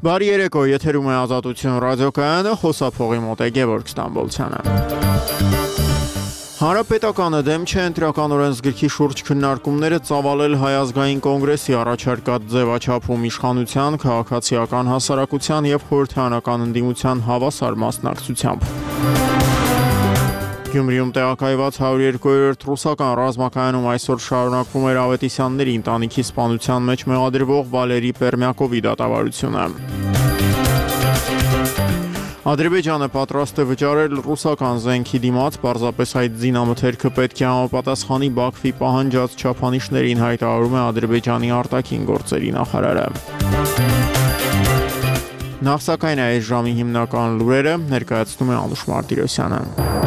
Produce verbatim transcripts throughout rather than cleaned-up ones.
Բարի երեկո, եթերում է Ազատություն ռադիոկայանը, խոսափողի մոտ է Գևորգ Ստամբոլցյանը։ Հանրապետականը դեմ չէ ընտրական օրենսգրքի շուրջ քննարկումները ծավալել Հայ ազգային կոնգրեսի առաջարկած ձևաչափում իշխանության, քաղաքացիական հասարակության եւ խորհրդարանական ընդդիմության հավասար մասնակցությամբ։ Գյումրիում տեղակայված հարյուր երկու-րդ ռուսական ռազմակայանում այսօր շարունակվում էր Ավետիսյանների ընտանիքի սպանության մեջ մեղադրվող Վալերի Պերմյակովի դատավարությունը։ Ադրբեջանը պատրաստ է վճարել ռուսական զենքի դիմաց, պարզապես այդ զինամթերքը պետք է համապատասխանի Բաքվի պահանջած չափանիշներին, հայտարարում է Ադրբեջանի արտաքին գործերի նախարարը։ Նախ սակայն այս ժամի հիմնական լուրերը ներկայացնում է Անուշ Մարտիրոսյանը։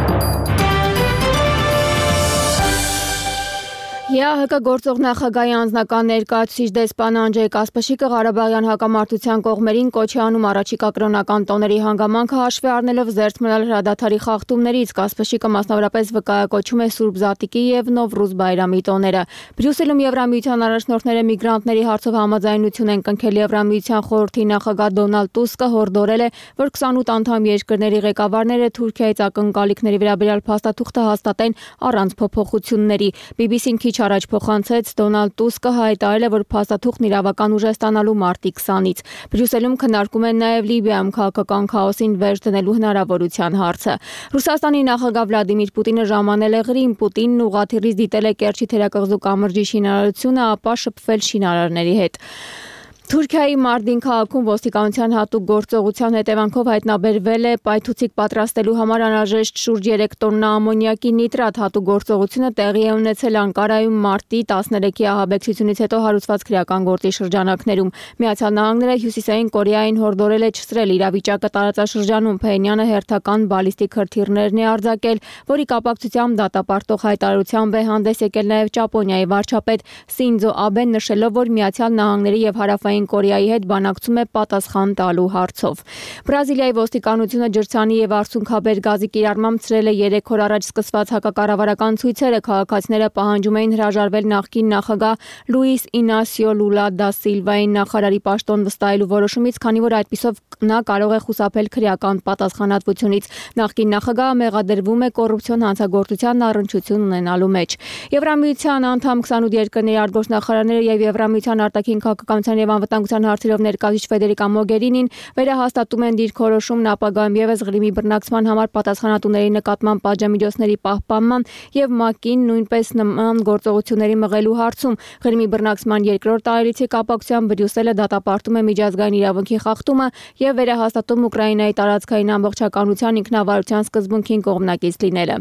ԵԱՀԿ գործող նախագահի անձնական ներկայացուցիչ դեսպան Անջեյ Կասպաշիկը Ղարաբաղյան հակամարտության կողմերին կոչ է անում առաջիկա կրոնական տոների հանգամանքը հաշվի առնելով զերծ մնալ հրադադարի խախտումներից։ Կասպաշիկը մասնավորապես վկայակոչում է Սուրբ Զատիկի եւ Նովրուզ Բայրամի տոները։ Բրյուսելում Եվրամիության առաջնորդները միգրանտների հարցով համաձայնություն են կնքել։ Եվրամիության խորհրդի նախագահ Դոնալդ Տուսկը հորդորել է, որ քսանութ անդամ երկրների ղեկավարները Թուրքիայից ակնկալիքների վերաբերյալ փաստաթուղթը հաստատեն առանց փոփոխությունների։ բի բի սին քիչ առաջ փոխանցեց Դոնալդ Տուսկը հայտարարել է, որ փաստաթուղթն իրավական ուժ է ստանալու մարտի քսանից։ Բրյուսելում քննարկում են նաև Լիբիայում քաղաքական քաոսին վերջ դնելու հնարավորության հարցը։ Ռուսաստանի նախագահ Վլադիմիր Պուտինը ժամանել է Ղրիմ։ Պուտինն ուղղաթիռից դիտել է Կերչի թերակղզու կամրջի շինարարությունը, ապա շփվել շինարարների հետ։ Թուրքիայի Մարդին քաղաքում ոստիկանության հատուկ գործողության հետևանքով հայտնաբերվել է պայթուցիկ պատրաստելու համար անհրաժեշտ շուրջ երեք տոննա ամոնիակի նիտրատ։ Հատուկ գործողությունը տեղի է ունեցել Անկարայում մարտի տասներեքի ահաբեկչությունից հետո հարուցված քրեական գործի շրջանակներում։ Միացյալ Նահանգները Հյուսիսային Կորեային հորդորել է չսրել իրավիճակը տարածաշրջանում։ Փենյանը հերթական բալիստիկ հրթիռներն է արձակել, որի կապակցությամբ դատապարտող հայտարարությամբ է հանդես եկել նաև Ճապոնիայի վարչապետ Սինձո Աբեն, նշելով, որ Միացյալ Նահանգների եւ Հարավային Կորեայի հետ բանակցում է պատասխան տալու հարցով։ Բրազիլիայի ոստիկանությունը ջրցանի եւ արցունքաբեր գազի կիրառմամբ ցրել է երեք օր առաջ սկսված հակակառավարական ցույցերը։ Քաղաքացիները պահանջում էին հրաժարվել նախկին նախագահ Լուիս Ինասիո Լուլա դա Սիլվայի նախարարի պաշտոն վստահելու որոշումից, քանի որ այդպիսով նա կարող է խուսափել քրեական պատասխանատվությունից։ Նախկին նախագահը մեղադրվում է կոռուպցիոն հանցագործության առնչություն ունենալու մեջ։ Եվրամիության անդամ քսանութ երկրների արտգործնախարարները եւ Եվրամիության արտաքին քաղաքականության եւ անվտանգության հարցերով ներկայացուցիչ Ֆեդերիկա Մոգերինին վերահաստատում են դիրքորոշումն ապագայում եւս Ղրիմի բռնակցման համար պատասխանատուների նկատմամբ պատժամիջոցների պահպանման եւ ՄԱԿ-ին նույնպես նման գործողությունների մղելու հարցում։ Ղրիմի բռնակցման երկրորդ տարելիցի կապակցությամբ Բրյուսելը դատապարտում է միջազգային իրավունքի խախտումը եւ վերահաստատում Ուկրաինայի տարածքային ամբողջականության ինքնավարության սկզբունքին կողմնակից լինելը։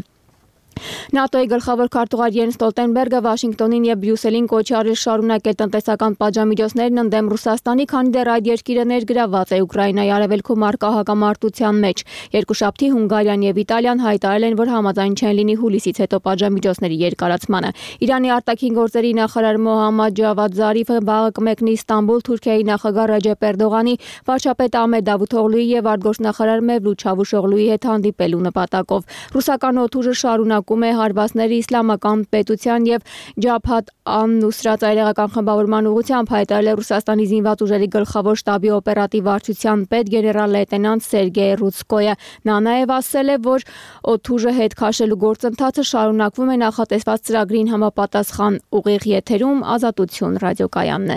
ՆԱՏՕ-ի գլխավոր քարտուղար Յենս Ստոլտենբերգը Վաշինգտոնին եւ Բրյուսելին կոչ է արել շարունակել տնտեսական պատժամիջոցներն ընդդեմ Ռուսաստանի, քանի դեռ այդ երկիրը ներգրավված է Ուկրաինայի արևելքում առկա հակամարտության մեջ։ Երկուշաբթի Հունգարիան եւ Իտալիան հայտարարել են, որ համաձայն չեն լինի հուլիսից հետո պատժամիջոցների երկարացմանը։ Իրանի արտաքին գործերի նախարար Մոհամմադ Ջավադ Զարիֆը վաղը կմեկնի Ստամբուլ Թուրքիայի նախագահ Ռեջեփ Էրդողանի, վարչապետ Ահմեդ Դավութօղլուի եւ արտգործնախարար Մևլութ Չավուշօղլուի հետ հանդիպելու նպատակով։ Ռուսական օդուժը շարունակում է հարվածների իսլամական պետության եւ Ջաբհաթ ան-Նուսրատ այրեղական խմբավորման ուղղությամբ, հայտարարել է Ռուսաստանի զինված ուժերի գլխավոր շտաբի օպերատիվ վարչության պետ գեներալ լեյտենանտ Սերգեյ Ռուցկոյը։ Նա նաեւ ասել է, որ օդուժը հետ քաշելու գործընթացը շարունակվում է նախատեսված ծրագրին համապատասխան։ Ուղիղ եթերում Ազատություն ռադիոկայանն է։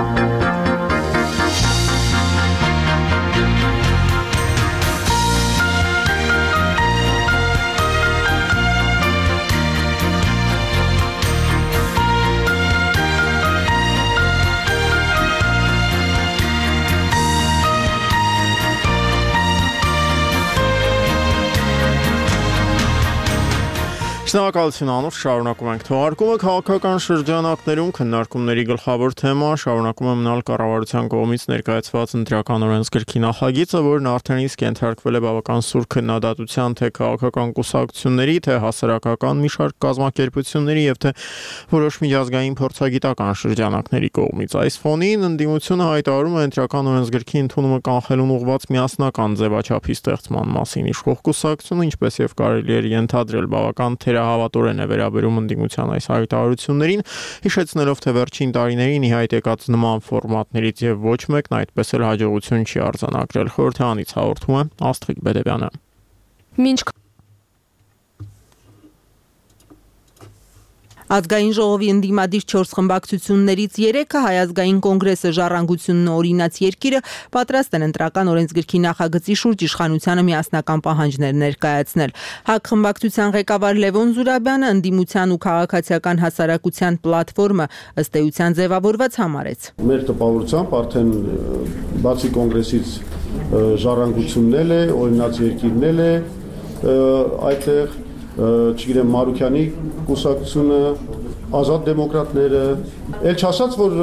Շնորհակալություն Անուշ, շարունակում ենք թողարկումը։ Քաղաքական շրջանակներում քննարկումների գլխավոր թեմա շարունակում է մնալ կառավարության կողմից ներկայացված ընտրական օրենսգրքի նախագիծը, որն արդեն իսկ ենթարկվել է բավական սուր քննադատության թե քաղաքական կուսակցությունների, թե հասարակական մի շարք կազմակերպությունների եւ թե որոշ միջազգային փորձագիտական շրջանակների կողմից։ Այս ֆոնին ընդդիմությունը հայտարարում է ընտրական օրենսգրքի ընդունումը կանխելուն ուղղված միասնական ձևաչափի ստեղծման մասին իշխող կուսակցությունը, ինչպես եւ կարելի է ենթադրել բավական թեր թերահավատորեն է վերաբերում ընդդիմության այս հայտարարություններին, հիշեցնելով, թե վերջին տարիներին ի հայտ եկած նման ֆորմատներից եւ ոչ մեկն այդպես էլ հաջողություն չի արձանագրել։ Խորհրդարանից հաղորդում է Աստղիկ Բեդևյանը։ Մինչ Ազգային ժողովի ընդդիմադիր չորս խմբակցություններից երեքը Հայ ազգային կոնգրեսը, Ժառանգությունն ու Օրինաց երկիրը պատրաստ են ընտրական օրենսգրքի նախագծի շուրջ իշխանությանը միասնական պահանջներ ներկայացնել։ ՀԱԿ խմբակցության ղեկավար Լևոն Զուրաբյանը ընդդիմության ու քաղաքացիական հասարակության պլատֆորմը ըստ էության ձևավորված համարեց։ Մեր տպավորությամբ արդեն բացի կոնգրեսից Ժառանգությունն էլ է, Օրինաց երկիրն էլ է այդտեղ, չգիտեմ, Մարուկյանի կուսակցությունը, Ազատ դեմոկրատները, էլ չասած, որ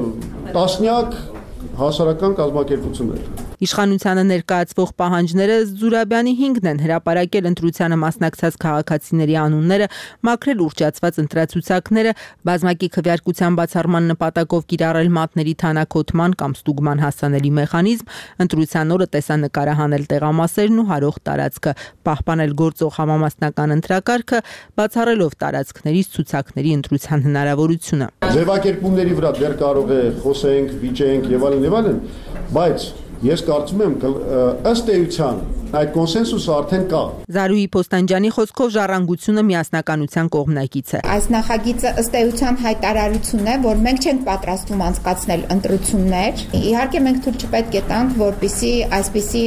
տասնյակ հասարակական կազմակերպություններ։ Իշխանությանը ներկայացվող պահանջները Զուրաբյանի հինգն են, հրապարակել ընտրությանը մասնակցած քաղաքացիների անունները, մաքրել ուռճացված ընտրացուցակները, բազմակի քվեարկության բացառման նպատակով կիրառել մատների թանաքոտման կամ ստուգման հասանելի մեխանիզմ, ընտրության օրը տեսանկարահանել տեղամասերն ու հարող տարածքը, պահպանել գործող համամասնական ընտրակարգը, բացառելով տարածքներից ցուցակների ընտրության հնարավորությունը։ Ձևակերպումների վրա դեռ կարող է խոսենք, վիճենք եւ այլն եւ այլն, բայց ես կարծում եմ ըստ էության այդ կոնսենսուսը արդեն կա։ Զարուհի Փոստանջյանի խոսքով Ժառանգությունը միասնականության կողմնակից է։ Այս նախագիծը ըստ էության հայտարարություն է, որ մենք չենք պատրաստվում անցկացնել ընտրություններ։ Իհարկե մենք թույլ չպետք է տանք, որպեսզի այսպիսի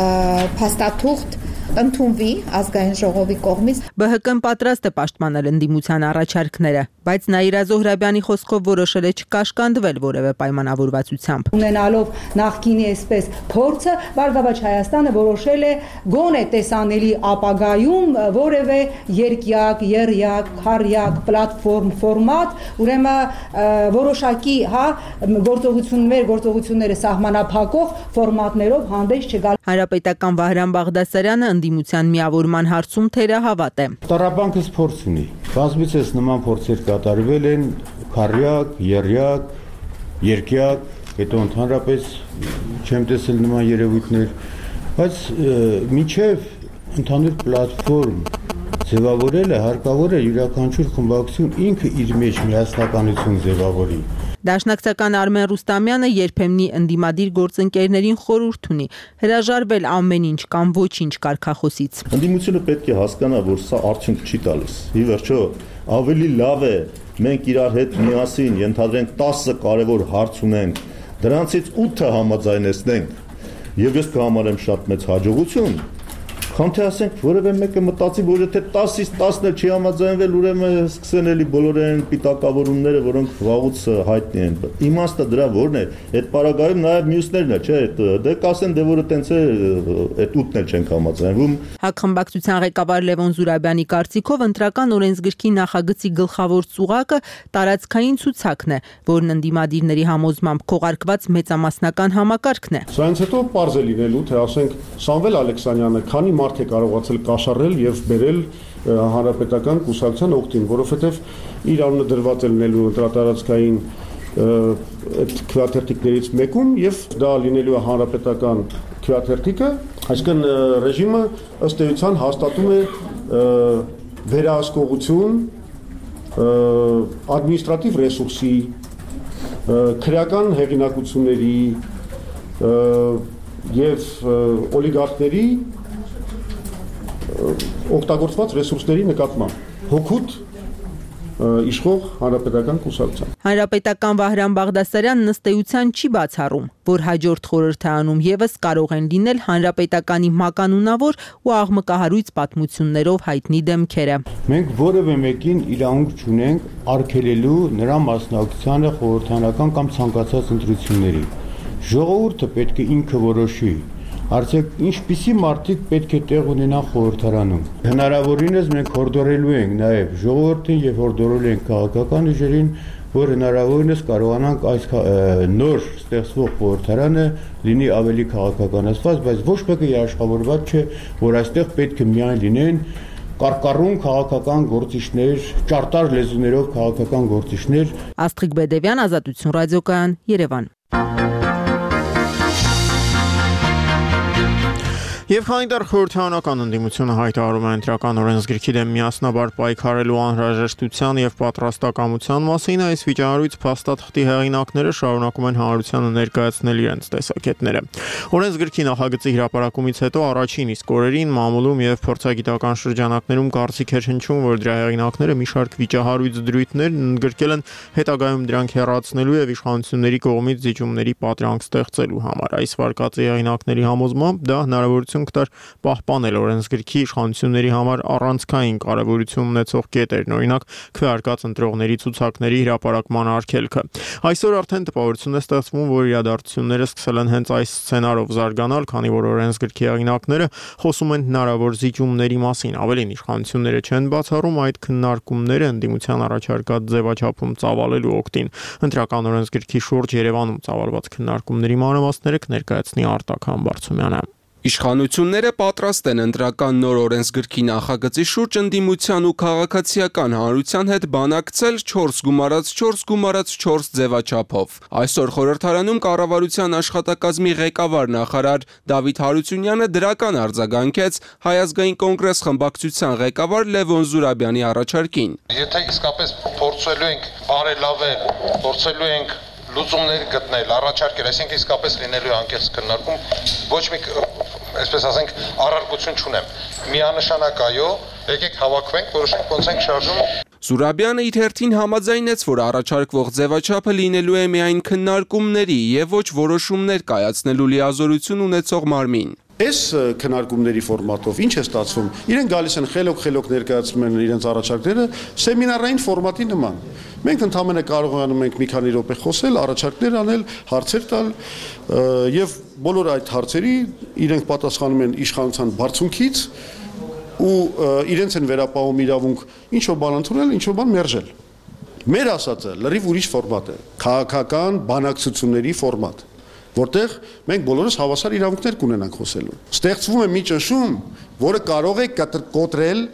փաստաթուղթ ընդունվի ազգային ժողովի կողմից։ Բ Հ Կն պատրաստ է պաշտպանել ընդդիմության առաջարկները, բայց Նաիրա Զոհրաբյանի խոսքով որոշել է չկաշկանդվել որևէ պայմանավորվածությամբ։ Ունենալով նախկինի այսպես փորձը, Բարգավաճ Հայաստանը որոշել է գոնե տեսանելի ապագայում որևէ երկյակ, եռյակ, քառյակ, պլատֆորմ ֆորմատ, ուրեմն որոշակի, հա, գործողություններ, գործողությունները սահմանափակող ֆորմատներով հանդես չգալ։ Հանրապետական Վահրամ Բաղդասարյանը ընդդիմության միավորման հարցում թերահավատ է։ Տառապանքս փորձ ունի։ Բազմիցս նման փորձեր կատարվել են քառյակ, եռյակ, երկյակ, հետո ընդհանրապես չեմ տեսել նման երևույթներ, բայց մինչև ընդհանուր պլատֆորմ ձևավորելը հարկավոր է յուրաքանչյուր խմբակցություն ինքը իր մեջ միասնականություն ձևավորի։ Դաշնակցական Արմեն Ռուստամյանը երբեմնի ընդդիմադիր գործընկերներին խորհուրդ ունի հրաժարվել ամեն ինչ կամ ոչինչ կարգախոսից։ Ընդդիմությունը պետք է հասկանա, որ սա արդյունք չի տալիս։ Ի վերջո, ավելի լավ է մենք իրար հետ միասին ենթադրենք տասը կարևոր հարց ունենք, դրանցից ութը համաձայնեցնենք, եւ ես կհամարեմ շատ մեծ հաջողություն, քան թե ասենք որևէ մեկը մտածի, որ եթե տասից տասն չի համաձայնվել, ուրեմն սկսեն էլի բոլորեն պիտակավորումները, որոնք վաղուց հայտնի են։ Իմաստը դրա որն է։ Այդ պարագայում նաև մյուսներն է, չէ՞, դե կասեն, դե որը տենց է, այդ ութն էլ չենք համաձայնվում։ ՀԱԿ խմբակցության ղեկավար Լևոն Զուրաբյանի կարծիքով ընտրական օրենսգրքի նախագծի գլխավոր ծուղակը տարածքային ցուցակն է, որն ընդդիմադիրների համոզմամբ քողարկված մեծամասնական համակարգն է։ Սրանից հետո պարզ է լինելու, թե ասենք Սամվել Ալեքսանյանը քանի մարդ է կարողացել կաշառել եւ բերել հանրապետական կուսակցության օգտին, որովհետեւ իր անունը դրված է լինելու ընտրատարածքային այդ քվեաթերթիկներից մեկում եւ դա լինելու է հանրապետական քվեաթերթիկը, այսինքն ռեժիմը ըստ էության հաստատում է վերահսկողություն ադմինիստրատիվ ռեսուրսի, քրեական հեղինակությունների եւ օլիգարխների օգտագործված ռեսուրսների նկատմամբ հոգուտ իշխող հանրապետական կուսակցության։ Հանրապետական Վահրամ Բաղդասարյանն ըստ էության չի բացառում, որ հաջորդ խորհրդարանում եւս կարող են լինել հանրապետականի մականունավոր ու աղմկահարույց պատմություններով հայտնի դեմքերը։ Մենք որևէ մեկին իրավունք չունենք արգելելու նրա մասնակցությանը խորհրդարանական կամ ցանկացած ընտրությունների։ Ժողովուրդը պետք է ինքը որոշի։ Արդյոք ինչպիսի մարդիկ պետք է տեղ ունենան խորհրդարանում։ Հնարավորինս մենք հորդորելու ենք նաև ժողովրդին եւ հորդորելու ենք քաղաքական ուժերին, որ հնարավորինս կարողանանք այս նոր ստեղծվող խորհրդարանը լինի ավելի քաղաքականացված, բայց ոչ մեկը երաշխավորված չէ, որ այստեղ պետք է միայն լինեն կարկառուն քաղաքական գործիչներ, ճարտար լեզուներով քաղաքական գործիչներ։ Աստղիկ Բեդևյան, Ազատություն ռադիոկայան, Երևան։ Եվ քանի դեռ խորհրդարանական ընդդիմությունը հայտարարում է ընտրական օրենսգրքի դեմ միասնաբար պայքարելու անհրաժեշտության եւ պատրաստակամության մասին, այս վիճահարույց փաստաթղթի հեղինակները շարունակում են հանրությանը ներկայացնել իրենց տեսակետները։ Օրենսգրքի նախագծի հրապարակումից հետո առաջին իսկ օրերին մամուլում եւ փորձագիտական շրջանակներում կարծիք էր հնչում, որ դրա հեղինակները մի շարք վիճահարույց դրույթներ ընդգրկել են հետագայում դրանք հեռացնելու եւ իշխանությունների կողմից զիջումների պատրանք ստեղծելու համար։ Այս վարկածի հեղինակների համոզմամբ դա հնարավորություն կտար պահպանել օրենսգրքի իշխանությունների համար առանցքային կարևորություն ունեցող կետերն, օրինակ քվեարկած ընտրողների ցուցակների հրապարակման արգելքը։ Այսօր արդեն տպավորություն է ստեղծվում, որ իրադարձությունները սկսել են հենց այս սցենարով զարգանալ, քանի որ օրենսգրքի հեղինակները խոսում են հնարավոր զիջումների մասին։ Ավելին, իշխանությունները չեն բացառում այդ քննարկումները ընդդիմության առաջարկած ձևաչափում ծավալելու օգտին։ Ընտրական օրենսգրքի շուրջ Երևանում ծավալված քննարկումների մանրամասները կներկայացնի Արտակ Համբարձումյանը։ Իշխանությունները պատրաստ են ընտրական նոր օրենսգրքի նախագծի շուրջ ընդդիմության ու քաղաքացիական հանրության հետ բանակցել չորս գումարած չորս գումարած չորս ձևաչափով։ Այսօր խորհրդարանում կառավարության աշխատակազմի ղեկավար նախարար Դավիթ Հարությունյանը դրական արձագանքեց Հայ ազգային կոնգրես խմբակցության ղեկավար Լևոն Զուրաբյանի առաջարկին։ Եթե իսկապես փորձելու ենք բարելավել, փորձելու ենք լուծումներ գտնել, առաջարկել, այսինքն իսկապես լինելու անկեղծ քննարկում, ոչ մի, այսպես ասենք, առարկություն չունեմ։ Միանշանակ այո, եկեք հավաքվենք, որոշենք ոնց ենք շարժում։ Զուրաբյանը իր հերթին համաձայնեց, որ առաջարկվող ձևաչափը լինելու է միայն քննարկումների եւ ոչ որոշումներ կայացնելու լիազորություն ունեցող մարմին։ Այս քննարկումների ֆորմատով ինչ է ստացվում։ Իրենք գալիս են խելոք-խելոք ներկայացնում են իրենց առաջարկները սեմինարային ֆորմատի նման։ Մենք ընդհանրապես կարողանում ենք մի քանի րոպե խոսել, առաջարկներ անել, հարցեր տալ եւ բոլոր այդ հարցերի իրենք պատասխանում են իշխանության բարձունքից ու իրենց են վերապահում իրավունք ինչ-որ բան ընդունել, ինչ-որ բան մերժել։ Մեր ասածը լրիվ ուրիշ ֆորմատ է, քաղաքական բանակցությունների ֆորմատ, որտեղ մենք բոլորս հավասար իրավունքներ կունենանք խոսելու։ Ստեղծվում է մի ճնշում, որը կարող է կոտրել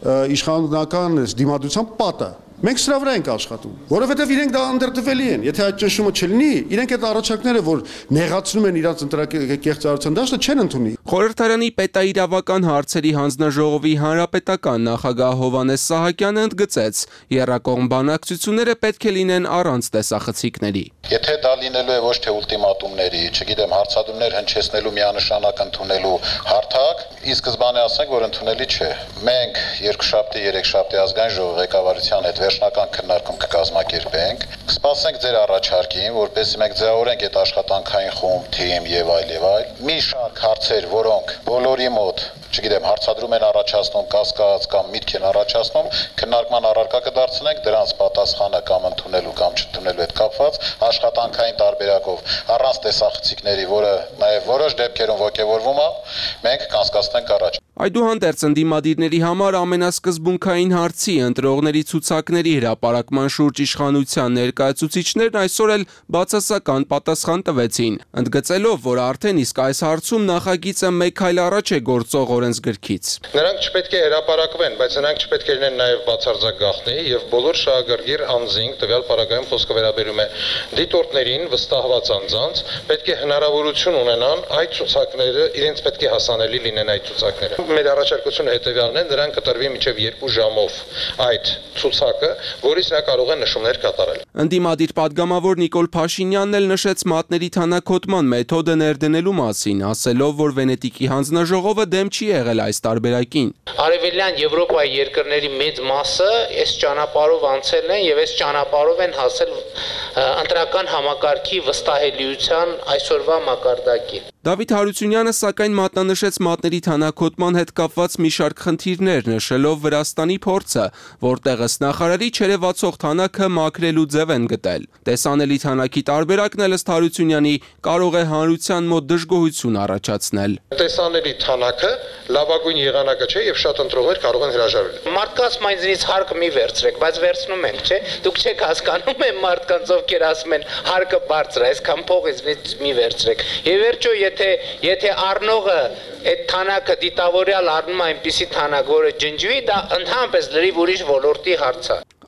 իշխանական դիմադրության պատը։ Մենք սրա վրա ենք աշխատում, որովհետև իրենք դա անդրդվելի են։ Եթե այդ ճնշումը չլինի, իրենք այդ առաջարկները, որ նեղացնում են իրաց ընտրակեղծարարության դաշտը, չեն ընդունի։ Խորհրդարանի պետաիրավական հարցերի հանձնաժողովի հանրապետական նախագահ Հովհաննես Սահակյանը ընդգծեց, եռակողմ բանակցությունները պետք է լինեն առանց տեսախցիկների։ Եթե դա լինելու է ոչ թե ուլտիմատումների, չգիտեմ, հարցադրումներ հնչեցնելու միանշանակ ընդունելու հարթակ, ի սկզբանե ասենք, որ ընդունելի չէ։ Մենք երկուշաբթի, երեքշաբթի ազգային ժողովի ղեկավարության հետ վերջնական քննարկում կկազմակերպենք, կսպասենք ձեր առաջարկին, որպեսզի մենք ձևավորենք այդ աշխատանքային խումբ, թիմ եւ այլ եւ այլ։ Մի շարք հարցեր, որոնք բոլորի մոտ, չգիտեմ, հարցադրում են առաջացնում, կասկած կամ միտք են առաջացնում, քննարկման առարկա կդարձնենք, դրանց պատասխանը կամ ընդունելու կամ չընդունելու հետ կապված աշխատանքային տարբերակով առանց տեսախցիկների, որը նաեւ որոշ դեպքերում ոգևորվում է, մենք կանցկացնենք առաջ։ Այդուհանդերձ ընդդիմադիրների համար ամենասկզբունքային հարցի ընտրողների ցուցակների հրապարակման շուրջ իշխանության ներկայացուցիչներն այսօր էլ բացասական պատասխան տվեցին, ընդգծելով, որ արդեն իսկ այս հարցում նախագիծը մեկ քայլ առաջ է գործող օրենսգրքից։ Նրանք չպետք է հրապարակվեն, բայց նրանք չպետք է լինեն նաև բացարձակ գաղտնի եւ բոլոր շահագրգիռ անձինք, տվյալ պարագայում խոսքը վերաբերում է դիտորդներին, վստահված անձանց, պետք է հնարավորություն ունենան այդ ցուցակները, իրենց պետք է հասանելի լինեն այդ ցուցակները։ Մեր առաջարկությունը հետևյալն է, նրան կտրվի մինչև երկու ժամով այդ ցուցակը, որից նա կարող է նշումներ կատարել։ Ընդդիմադիր падգամավոր Նիկոլ Փաշինյանն էլ նշեց մատների թանաքոտման մեթոդը ներդնելու մասին, ասելով, որ Վենետիկի հանձնաժողովը դեմ չի եղել այս տարբերակին։ Արևելյան Եվրոպայի երկրների մեծ մասը այս ճանապարհով անցել են եւ այս ճանապարհով են հասել ընտրական համակարգի վստահելիության այսօրվա մակարդակին։ Դավիթ Հարությունյանը սակայն մատնանշեց մատների թանաքոտման հետ կապված մի շարք խնդիրներ, նշելով Վրաստանի փորձը, որտեղ ըստ նախարարի չերևացող թանակը մաքրելու ձև են գտել։ Տեսանելի թանակի տարբերակն էլ ըստ Հարությունյանի կարող է հանրության մոտ դժգոհություն առաջացնել։ Տեսանելի թանակը լավագույն եղանակը չէ եւ շատ ընտրողներ կարող են հրաժարվել։ Մարդկանց մայնձնից հարկը մի վերցրեք, բայց վերցնում ենք, չէ՞։ Դուք չեք հասկանում են մարդկանց, ովքեր ասում են հարկը բարձր է, այսքան փող ինձնից մի վերցրեք։ Եվ վերջո եթե եթե առնողը այդ թանակը դիտավորյալ առնում է այնպիսի թանակ, որը ջնջվի, դա ընդհանրապես լրիվ ուրիշ ոլորտի հարց է։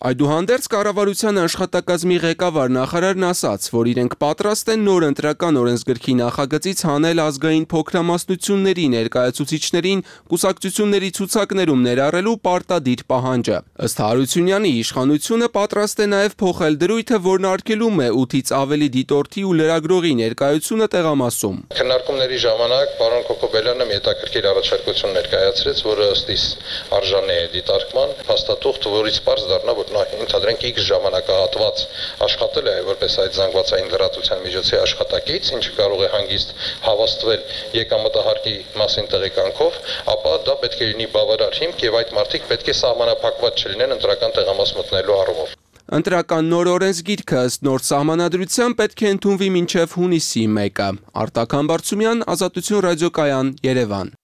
Այդուհանդերձ կառավարության աշխատակազմի ղեկավար նախարարն ասաց, որ իրենք պատրաստ են նոր ընտրական օրենսգրքի նախագծից հանել ազգային փոքրամասնությունների ներկայացուցիչներին կուսակցությունների ցուցակներում ներառելու պարտադիր պահանջը։ Ըստ Հարությունյանի, իշխանությունը պատրաստ է նաև փոխել դրույթը, որն արգելում է ութից ավելի դիտորդի ու լրագրողի ներկայությունը տեղամասում։ Քննարկումների ժամանակ պարոն Կոկոբելյանը մի հետաքրքիր առաջարկություն ներկայացրեց, որը ըստ իս արժանի է դիտարկման, փաստաթուղթ, որից պարզ դառնա, որ նա ընդհանրենք X ժամանակահատված աշխատել է որպես այդ զանգվածային լրատվության միջոցի աշխատակից, ինչը կարող է հանգիստ հավաստվել եկամտահարկի մասին տեղեկանքով, ապա դա պետք է լինի բավարար հիմք եւ այդ մարդիկ պետք է սահմանափակված չլինեն ընտրական տեղամաս մտնելու առումով։ Ընտրական նոր օրենսգիրքը ըստ նոր սահմանադրության պետք է ընդունվի մինչև հունիսի մեկը։ Արտակ Համբարձումյան, Ազատություն ռադիոկայան, Երևան։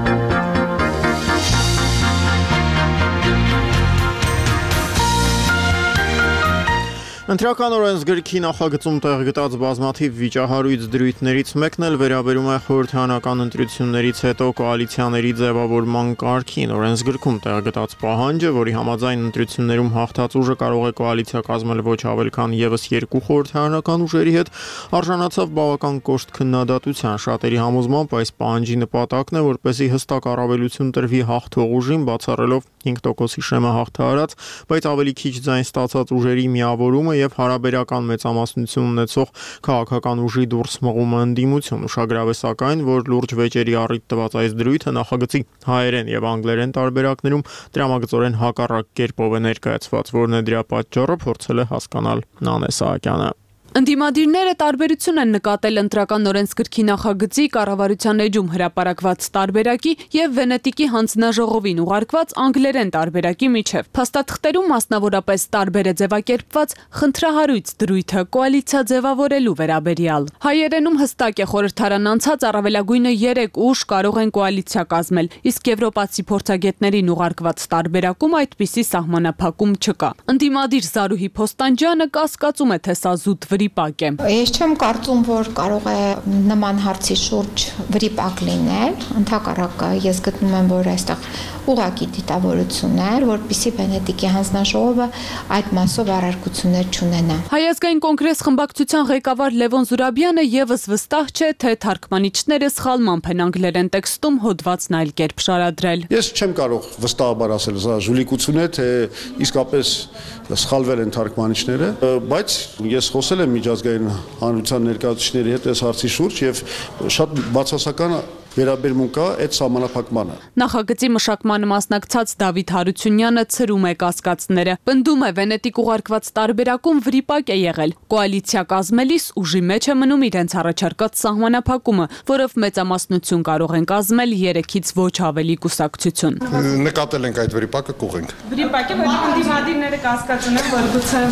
Ընտրական օրենսգրքի նախագծում տեղ գտած բազմաթիվ վիճահարույց դրույթներից մեկն էլ վերաբերում է խորհրդարանական ընտրություններից հետո կոալիցիաների ձևավորման կարգին։ Օրենսգրքում տեղ գտած պահանջը, որի համաձայն ընտրություններում հաղթած ուժը կարող է կոալիցիա կազմել ոչ ավել քան ևս երկու խորհրդարանական ուժերի հետ, արժանացավ բավական կոշտ քննադատության։ Շատերի համոզմամբ այս պահանջի նպատակն է, որպեսզի հստակ առավելություն տրվի հաղթող ուժին, բացառելով հինգ տոկոսի շեմը հաղթահարած, բայց ավելի քիչ ձայն ստացած ուժերի միավորումը եւ հարաբերական մեծամասնություն ունեցող քաղաքական ուժի դուրս մղումը ընդդիմություն։ Ուշագրավ է սակայն, որ լուրջ վեճերի առիթ տված այս դրույթը նախագծի հայերեն եւ անգլերեն տարբերակներում դրամագծորեն հակառակ կերպով է ներկայացված, որն է դրա պատճառը փորձել է հասկանալ Նանե Սահակյանը։ Ընդդիմադիրները տարբերություն են նկատել ընտրական օրենսգրքի նախագծի կառավարության էջում հրապարակված տարբերակի եւ Վենետիկի հանձնաժողովին ուղարկված անգլերեն տարբերակի միջև։ Փաստաթղթերում մասնավորապես տարբեր է ձևակերպված խնդրահարույց դրույթը կոալիցիա ձևավորելու վերաբերյալ։ Հայերենում հստակ է խորհրդարան անցած առավելագույնը երեք ուժ կարող են կոալիցիա կազմել, իսկ եվրոպացի փորձագետներին ուղարկված տարբերակում այդպիսի սահմանափակում չկա։ Ընդդիմադիր Զարուհի Փոստանջյանը կասկածում է, թե սա զուտ վրիպակ է։ Ես չեմ կարծում, որ կարող է նման հարցի շուրջ վրիպակ լինել, ընդհակառակը ես գտնում եմ, որ այստեղ ուղղակի դիտավորություն է, որպեսզի Վենետիկի հանձնաժողովը այդ մասով առարկություններ չունենա։ Հայ ազգային կոնգրես խմբակցության ղեկավար Լևոն Զուրաբյանը եւս վստահ չէ, թե թարգմանիչները սխալմամբ են անգլերեն տեքստում հոդվածն այլ կերպ շարադրել։ Ես չեմ կարող վստահաբար ասել, սա ժուլիկություն է, թե իսկապես սխալվել են թարգմանիչները, բայց ես խոսել եմ միջազգային հանրության ներկայացուցիչների հետ այս հարցի շուրջ եւ շատ բացասական վերաբերմունք կա այդ սահմանափակմանը։ Նախագծի մշակմանը մասնակցած Դավիթ Հարությունյանը ցրում է կասկածները։ Պնդում է Վենետիկ ուղարկված տարբերակում վրիպակ է եղել։ Կոալիցիա կազմելիս ուժի մեջ է մնում իրենց առաջարկած սահմանափակումը, որով մեծամասնություն կարող են կազմել երեքից ոչ ավելի կուսակցություն։ Նկատել ենք այդ վրիպակը, կուղենք։ Վրիպակը, որ ընդդիմադիրները կասկած ունեն, որ գուցե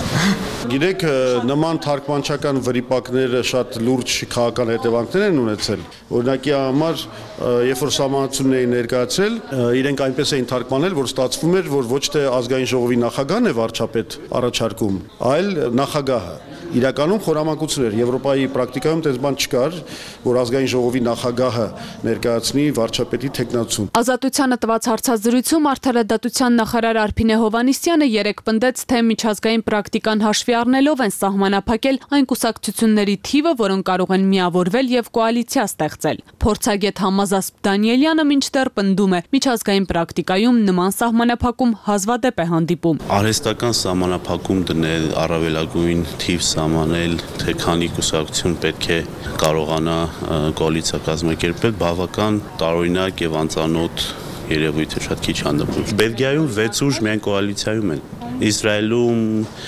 Գիտեք, նման թարգմանչական վրիպակները շատ լուրջ քաղաքական հետևանքներ են ունեցել։ Օրինակի համար, երբ որ սահմանությունների ներկայացել, իրենք այնպես էին թարգմանել, որ ստացվում էր, որ ոչ թե ազգային ժողովի նախագահն է վարչապետ առաջարկում, այլ նախագահը։ Իրականում խորամանկություն էր, Եվրոպայի պրակտիկայում տես բան չկար, որ ազգային ժողովի նախագահը ներկայացնի վարչապետի թեկնածուն։ Ազատությանը տված հարցազրույցում արդարադատության նախարար Արփինե Հովհաննիսյանը երեկ պնդեց, թե միջազգային պրակտիկան հաշվի առնելով են սահմանափակել այն կուսակցությունների թիվը, որոնք կարող են միավորվել եւ կոալիցիա ստեղծել։ Փորձագետ Համազասպ Դանիելյանը մինչդեռ պնդում է, միջազգային պրակտիկայում նման սահմանափակում հազվադեպ է հանդիպում։ Արհեստական սահմանափակում դնել, առավելագույն թիվ սահմանել, թե քանի կուսակցություն պետք է կարողանա կոալիցիա կազմակերպել, բավական տարօրինակ եւ անծանոթ երևույթ է, շատ քիչ հանդիպում։ Բելգիայում վեց ուժ միայն կոալիցիայում են։ Իսրայելում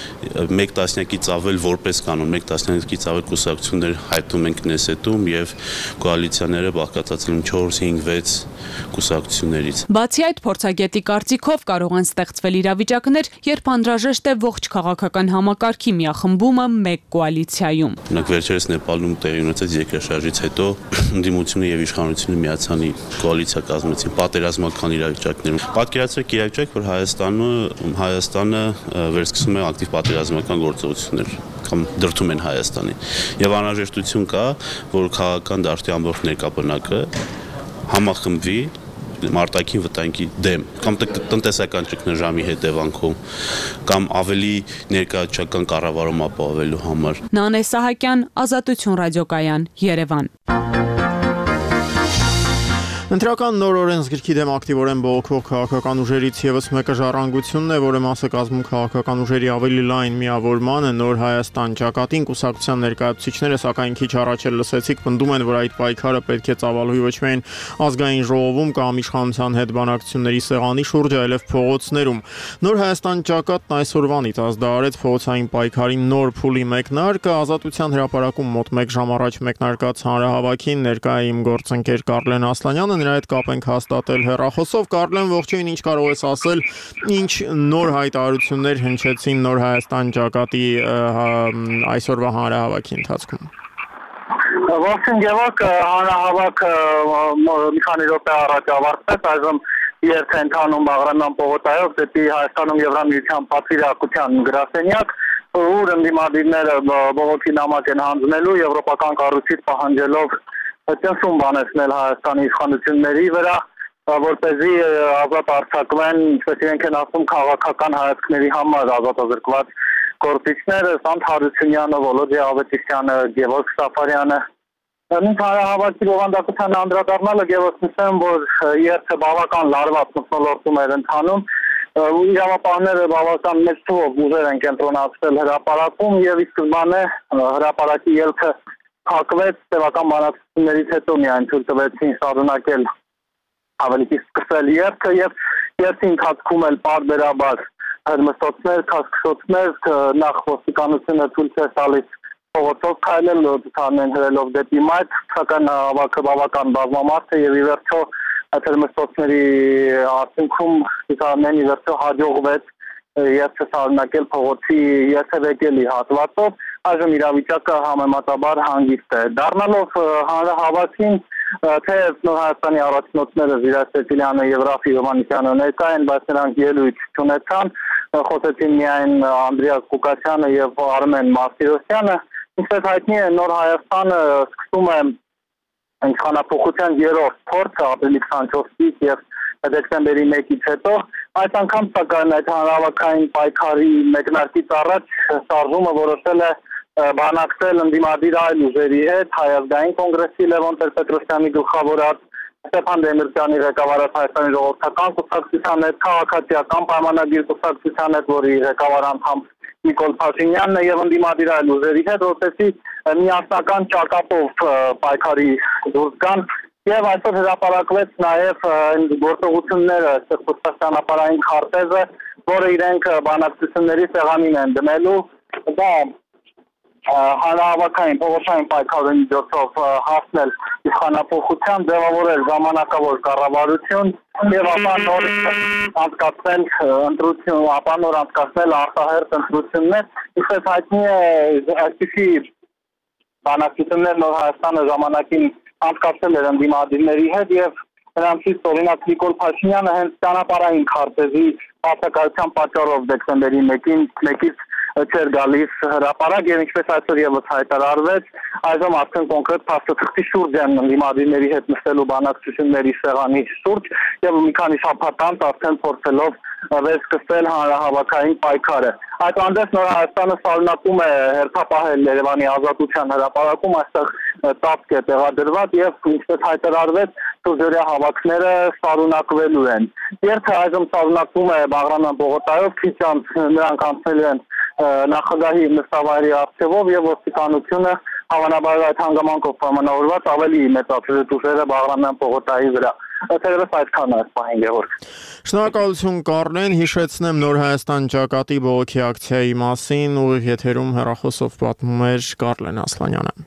մեկ տասնյակից ավել որպես կանոն, մեկ տասնյակից ավել կուսակցություններ հայտնում են Քնեսետում եւ կոալիցիաները բաղկացած են չորս, հինգ, վեց կուսակցություններից։ Բացի այդ, փորձագետի կարծիքով կարող են ստեղծվել իրավիճակներ, երբ անհրաժեշտ է ողջ քաղաքական համակարգի միախմբումը մեկ կոալիցիայում։ Օրինակ վերջերս Նեպալում տեղի ունեցած երկրաշարժից հետո ընդդիմությունը եւ իշխանությունը միացան կոալիցիա կազմեցին պատերազմական իրավիճակներում։ Պատկերացրեք իրավիճակ, որ Հայաստանը Հայաստանը վերսկսում է ակտիվ պատերազմական գործողություններ կամ դրդում են Հայաստանին։ Եվ անհրաժեշտություն կա, որ քաղաքական դաշտի ամբողջ ներկայ բնակը համախմբվի մարտակին վտանգի դեմ կամ տնտեսական ճգնաժամի հետևանքում կամ ավելի ներկայացական կառավարում ապահովելու համար։ Նանե Սահակյան, Ազատություն ռադիոկայան, Երևան։ Ընտրական նոր օրենսգրքի դեմ ակտիվորեն բողոքող քաղաքական ուժերից ևս մեկը ժառանգությունն է, որը մասը կազմում քաղաքական ուժերի ավելի լայն միավորմանը Նոր Հայաստան ճակատին կուսակցության ներկայացուցիչները, սակայն քիչ առաջ էլ լսեցիք, պնդում են, որ այդ պայքարը պետք է ծավալվի ոչ միայն ազգային ժողովում կամ իշխանության հետ բանակցությունների սեղանի շուրջ, այլև փողոցներում։ Նոր Հայաստան ճակատն այսօրվանից ազդարարեց փողոցային պայքարի նոր փուլի մեկնարկը, Ազատության հրապարակում մոտ մեկ ժամ առաջ մեկնարկած հանրահավաքին ներկա է իմ գործընկեր Կարլեն Ասլանյանը, նրա հետ կապ ենք հաստատել հեռախոսով։ Կարլեն, ողջույն, ինչ կարող ես ասել, ինչ նոր հայտարարություններ հնչեցին Նոր Հայաստան ճակատի այսօրվա հանրահավաքի ընթացքում։ Ողջույն Գևորգ, հանրահավաքը մի քանի րոպե առաջ ավարտվեց, այժմ երթ է ընթանում Բաղրամյան պողոտայով դեպի Հայաստանում Եվրամիության պատվիրակության գրասենյակ, ուր ընդդիմադիրները բողոքի նամակ են հանձնելու եվրոպական կառույցից պահանջելով ճնշում բանեցնել Հայաստանի իշխանությունների վրա, որպեսզի ազատ արձակվեն, ինչպես իրենք են ասում, քաղաքական հայացքների համար ազատազրկված գործիչները, Սանթ Հարությունյանը, Վոլոդիա Ավետիսյանը, Գևորգ Սաֆարյանը։ Մինչ հանրահավաքի բովանդակությանը անդրադառնալը Գևորգ նշեմ, որ երթը բավական լարված մթնոլորտում էր ընթանում, իրավապահները բավական մեծ թվով ուժեր են կենտրոնացրել հրապարակում եւ ի սկզբանե հրապարակի ելքը փակվեց տևական բանակցություններից հետո միայն թույլ տվեցին շարունակել ավելի քիչ սկսել երթը եւ երթի ընթացքում էլ պարբերաբար հրմշտոցներ, քաշքշոցներ, նախ ոստիկանությունը թույլ չէր տալիս փողոցով քայլել, ցուցանեն հրելով դեպի մայթ, սակայն հավաքը բավական բազմամարդ է եւ ի վերջո այդ հրմշտոցների արդյունքում ցուցանեն ի վերջո հաջողվեց երթը շարունակել փողոցի երթևեկելի հատվածով, այժմ իրավիճակը համեմատաբար հանգիստ է։ Դառնալով հանրահավաքին, թեև Նոր Հայաստանի առաջնորդները Զիրայր Սեֆիլյանը եւ Ռաֆի Հովհաննիսյանը ներկա են, բայց նրանք ելույթ չունեցան, խոսեցին միայն Անդրեաս Կուկասյանը եւ Արմեն Մարտիրոսյանը, ինչպես հայտնի է, Նոր Հայաստանը սկսում է իշխանափոխության երրորդ փորձը ապրիլի քսանչորսից եւ դեկտեմբերի մեկից հետո, այս անգամ սակայն այդ հանրահավաքային պայքարի մեկնարկից առաջ շարժումը որոշել է բանակցել ընդդիմադիր այլ ուժերի հետ, Հայ ազգային կոնգրեսի Լևոն Տեր-Պետրոսյանի գլխավորած, Ստեփան Դեմիրճյանի ղեկավարած Հայաստանի ժողովրդական կուսակցության հետ, քաղաքացիական պայմանագիր կուսակցության հետ, որի ղեկավար անդամ Նիկոլ Փաշինյանն է եւ ընդդիմադիր այլ ուժերի հետ, որպեսզի միասնական ճակատով պայքարի դուրս գան եւ այսօր հրապարակվեց նաեւ գործողությունները ճանապարհային քարտեզը, որը իրենք բանակցությունների սեղանին են դնելու, դա հանրահավաքային փողոցային պայքարի միջոցով հասնել իշխանափոխության, ձևավորել ժամանակավոր կառավարություն եւ ապա նոր անցկացնել ընտրություն, ապա նոր անցկացնել արտահերթ ընտրություններ, ինչպես հայտնի է, այսպիսի բանակցություններ Նոր Հայաստանը ժամանակին անցկացել էր ընդդիմադիրների հետ եւ նրանցից օրինակ Նիկոլ Փաշինյանը հենց ճանապարհային քարտեզի բացակայության պատճառով դեկտեմբերի մեկին մեկից չէր գալիս հրապարակ եւ ինչպես այսօր եւս հայտարարվեց, այժմ արդեն կոնկրետ փաստաթղթի շուրջ են ընդդիմադիրների հետ նստելու բանակցությունների սեղանի շուրջ եւ մի քանի շաբաթ անց արդեն փորձելով վերսկսել հանրահավաքային պայքարը։ Այդուհանդերձ Նոր Հայաստանը շարունակում է հերթապահել Երևանի Ազատության հրապարակում, այստեղ տապք է տեղադրված եւ ինչպես հայտարարվեց, շուրջօրյա հավաքները շարունակվելու են։ Երթը այժմ շարունակվում է Բաղրամյան պողոտայով, քիչ անց նրանք անցնելու են նախագահի նստավայրի առջևով եւ ոստիկանությունը հավանաբար այդ հանգամանքով պայմանավորված ավելի մեծացրեց ուժերը Բաղրամյան պողոտայի վրա։ Թերևս այդքան է սպահին Գևորգ։ Շնորհակալություն Կարլեն, հիշեցնեմ Նոր Հայաստան ճակատի բողոքի ակցիայի մասին ուղիղ եթերում հեռախոսով պատմում էր Կարլեն Ասլանյանը։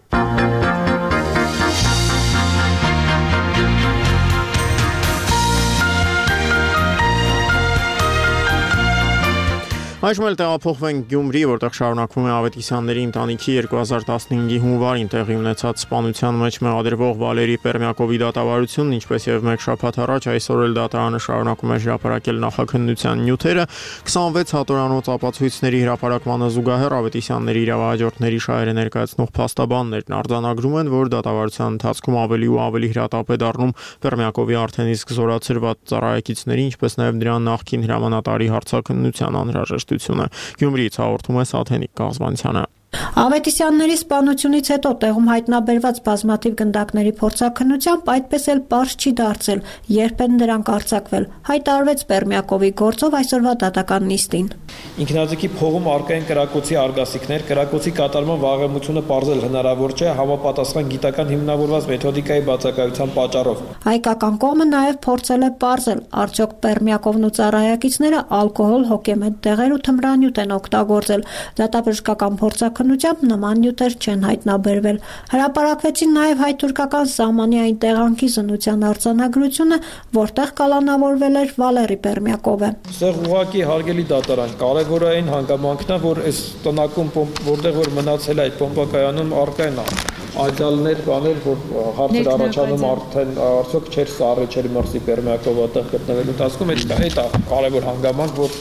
Այժմ էլ տեղափոխվենք Գյումրի, որտեղ շարունակվում է Ավետիսյանների ընտանիքի երկու հազար տասնհինգի հունվարին տեղի ունեցած սպանության մեջ մեղադրվող Վալերի Պերմյակովի դատավարությունն, ինչպես եւ մեկ շաբաթ առաջ, այսօր էլ դատարանը շարունակում է հրապարակել նախաքննության նյութերը։ քսանվեց հատորանոց ապացույցների հրապարակմանը զուգահեռ Ավետիսյանների իրավահաջորդների շահերը ներկայացնող փաստաբաններն արձանագրում են, որ դատավարության ընթացքում ավելի ու ավելի հրատապ է դառնում Պերմյակովի արդեն իսկ զորացրված ծառայեկիցների, ինչպես նաեւ դրա նախկին հրամանատարի հարցաքննության անհրաժեշտությունը։ Գյումրիից հաղորդում է Սաթենիկ Կազմանցյանը։ Ավետիսյանների սպանությունից հետո տեղում հայտնաբերված բազմաթիվ գնդակների փորձաքննությամբ այդպես էլ պարզ չի դարձել, երբ են դրանք արձակվել, հայտարարվեց Պերմյակովի գործով այսօրվա դատական նիստին։ Ինքնաձգի փողում առկա են կրակոցի արգասիքներ, կրակոցի կատարման վաղեմությունը պարզել հնարավոր չէ համապատասխան գիտական հիմնավորված մեթոդիկայի բացակայության պատճառով։ Հայկական կողմը նաև փորձել է պարզել, արդյոք Պերմյակովն ու ծառայակիցները ալկոհոլ, հոգեմետ դեղեր ու թմրանյութ են օգտագործել։ Դատաբժշկական փորձաքննությամբ նման նյութեր չեն հայտնաբերվել։ Հրապարակվեցին նաև հայ-թուրքական սահմանի այն տեղանքի զննության արձանագրությունը, որտեղ կալանավորվել էր Վալերի Պերմյակովը։ Սեղ ուղղակի հարգելի դատարան, կարևորային հանգամանքն է, որ այս տնակում, որտեղ որ մնացել է այդ պոմպակայանում առկա են աջալներ, բաներ, որ հարցեր առաջանում արդեն արդյոք չէր սա առաջերի մրցի Պերմյակովը այդտեղ գտնվելու ընթացքում, այդ է կարևոր հանգամանք, որ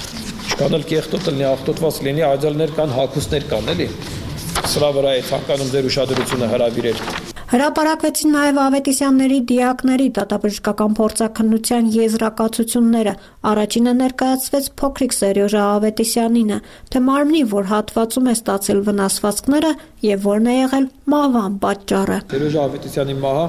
չկան էլ կեղտոտ լինի, աղտոտված լինի, աջալներ կան, հագուստներ կան, էլի։ Սրա վրա է ցանկանում ձեր ուշադրությունը հրավիրել։ Հրապարակվեցին նաև Ավետիսյանների դիակների դատաբժշկական փորձաքննության եզրակացությունները։ Առաջինը ներկայացվեց փոքրիկ Սերյոժա Ավետիսյանինը, թե մարմնի, որ հատվածում է ստացել վնասվածքները եւ որն է եղել մահվան պատճառը։ Սերյոժա Ավետիսյանի մահը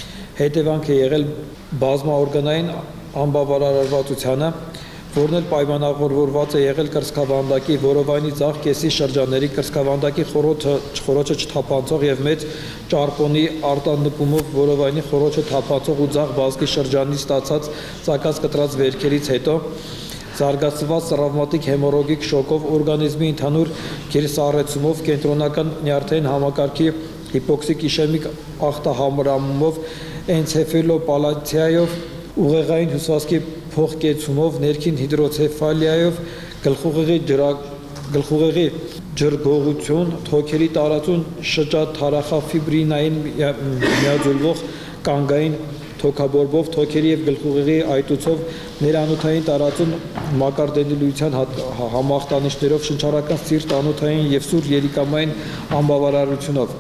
հետևանք է եղել բազմաօրգանային անբավարարվածությանը, որն էլ պայմանավորված է եղել կրծքավանդակի որովայնի ձախ կեսի շրջանների կրծքավանդակի խորոչը խորոչը չթափանցող եւ մեծ ճարպոնի արտանպումով որովայնի խորոչը թափանցող ու ձախ բազկի շրջանից ստացած ցակած կտրած վերքերից հետո զարգացված տրավմատիկ հեմորոգիկ շոկով օրգանիզմի ընդհանուր գերսառեցումով կենտրոնական նյարդային համակարգի հիպոքսիկ իշեմիկ ախտահամրամումով էնցեֆալոպաթիայով ուղեղային հյուսվածքի փոխկեցումով, ներքին հիդրոցեֆալիայով, գլխուղեղի գլխուղեղի ջրգողություն, թոքերի տարածուն շրջաթարախաֆիբրինային միաձուլվող կանգային թոքաբորբով, թոքերի եւ գլխուղեղի այտուցով, ներանոթային տարածուն մակարդելիության համախտանիշներով, շնչառական սիրտ անոթային եւ սուր երիկամային անբավարարությունով։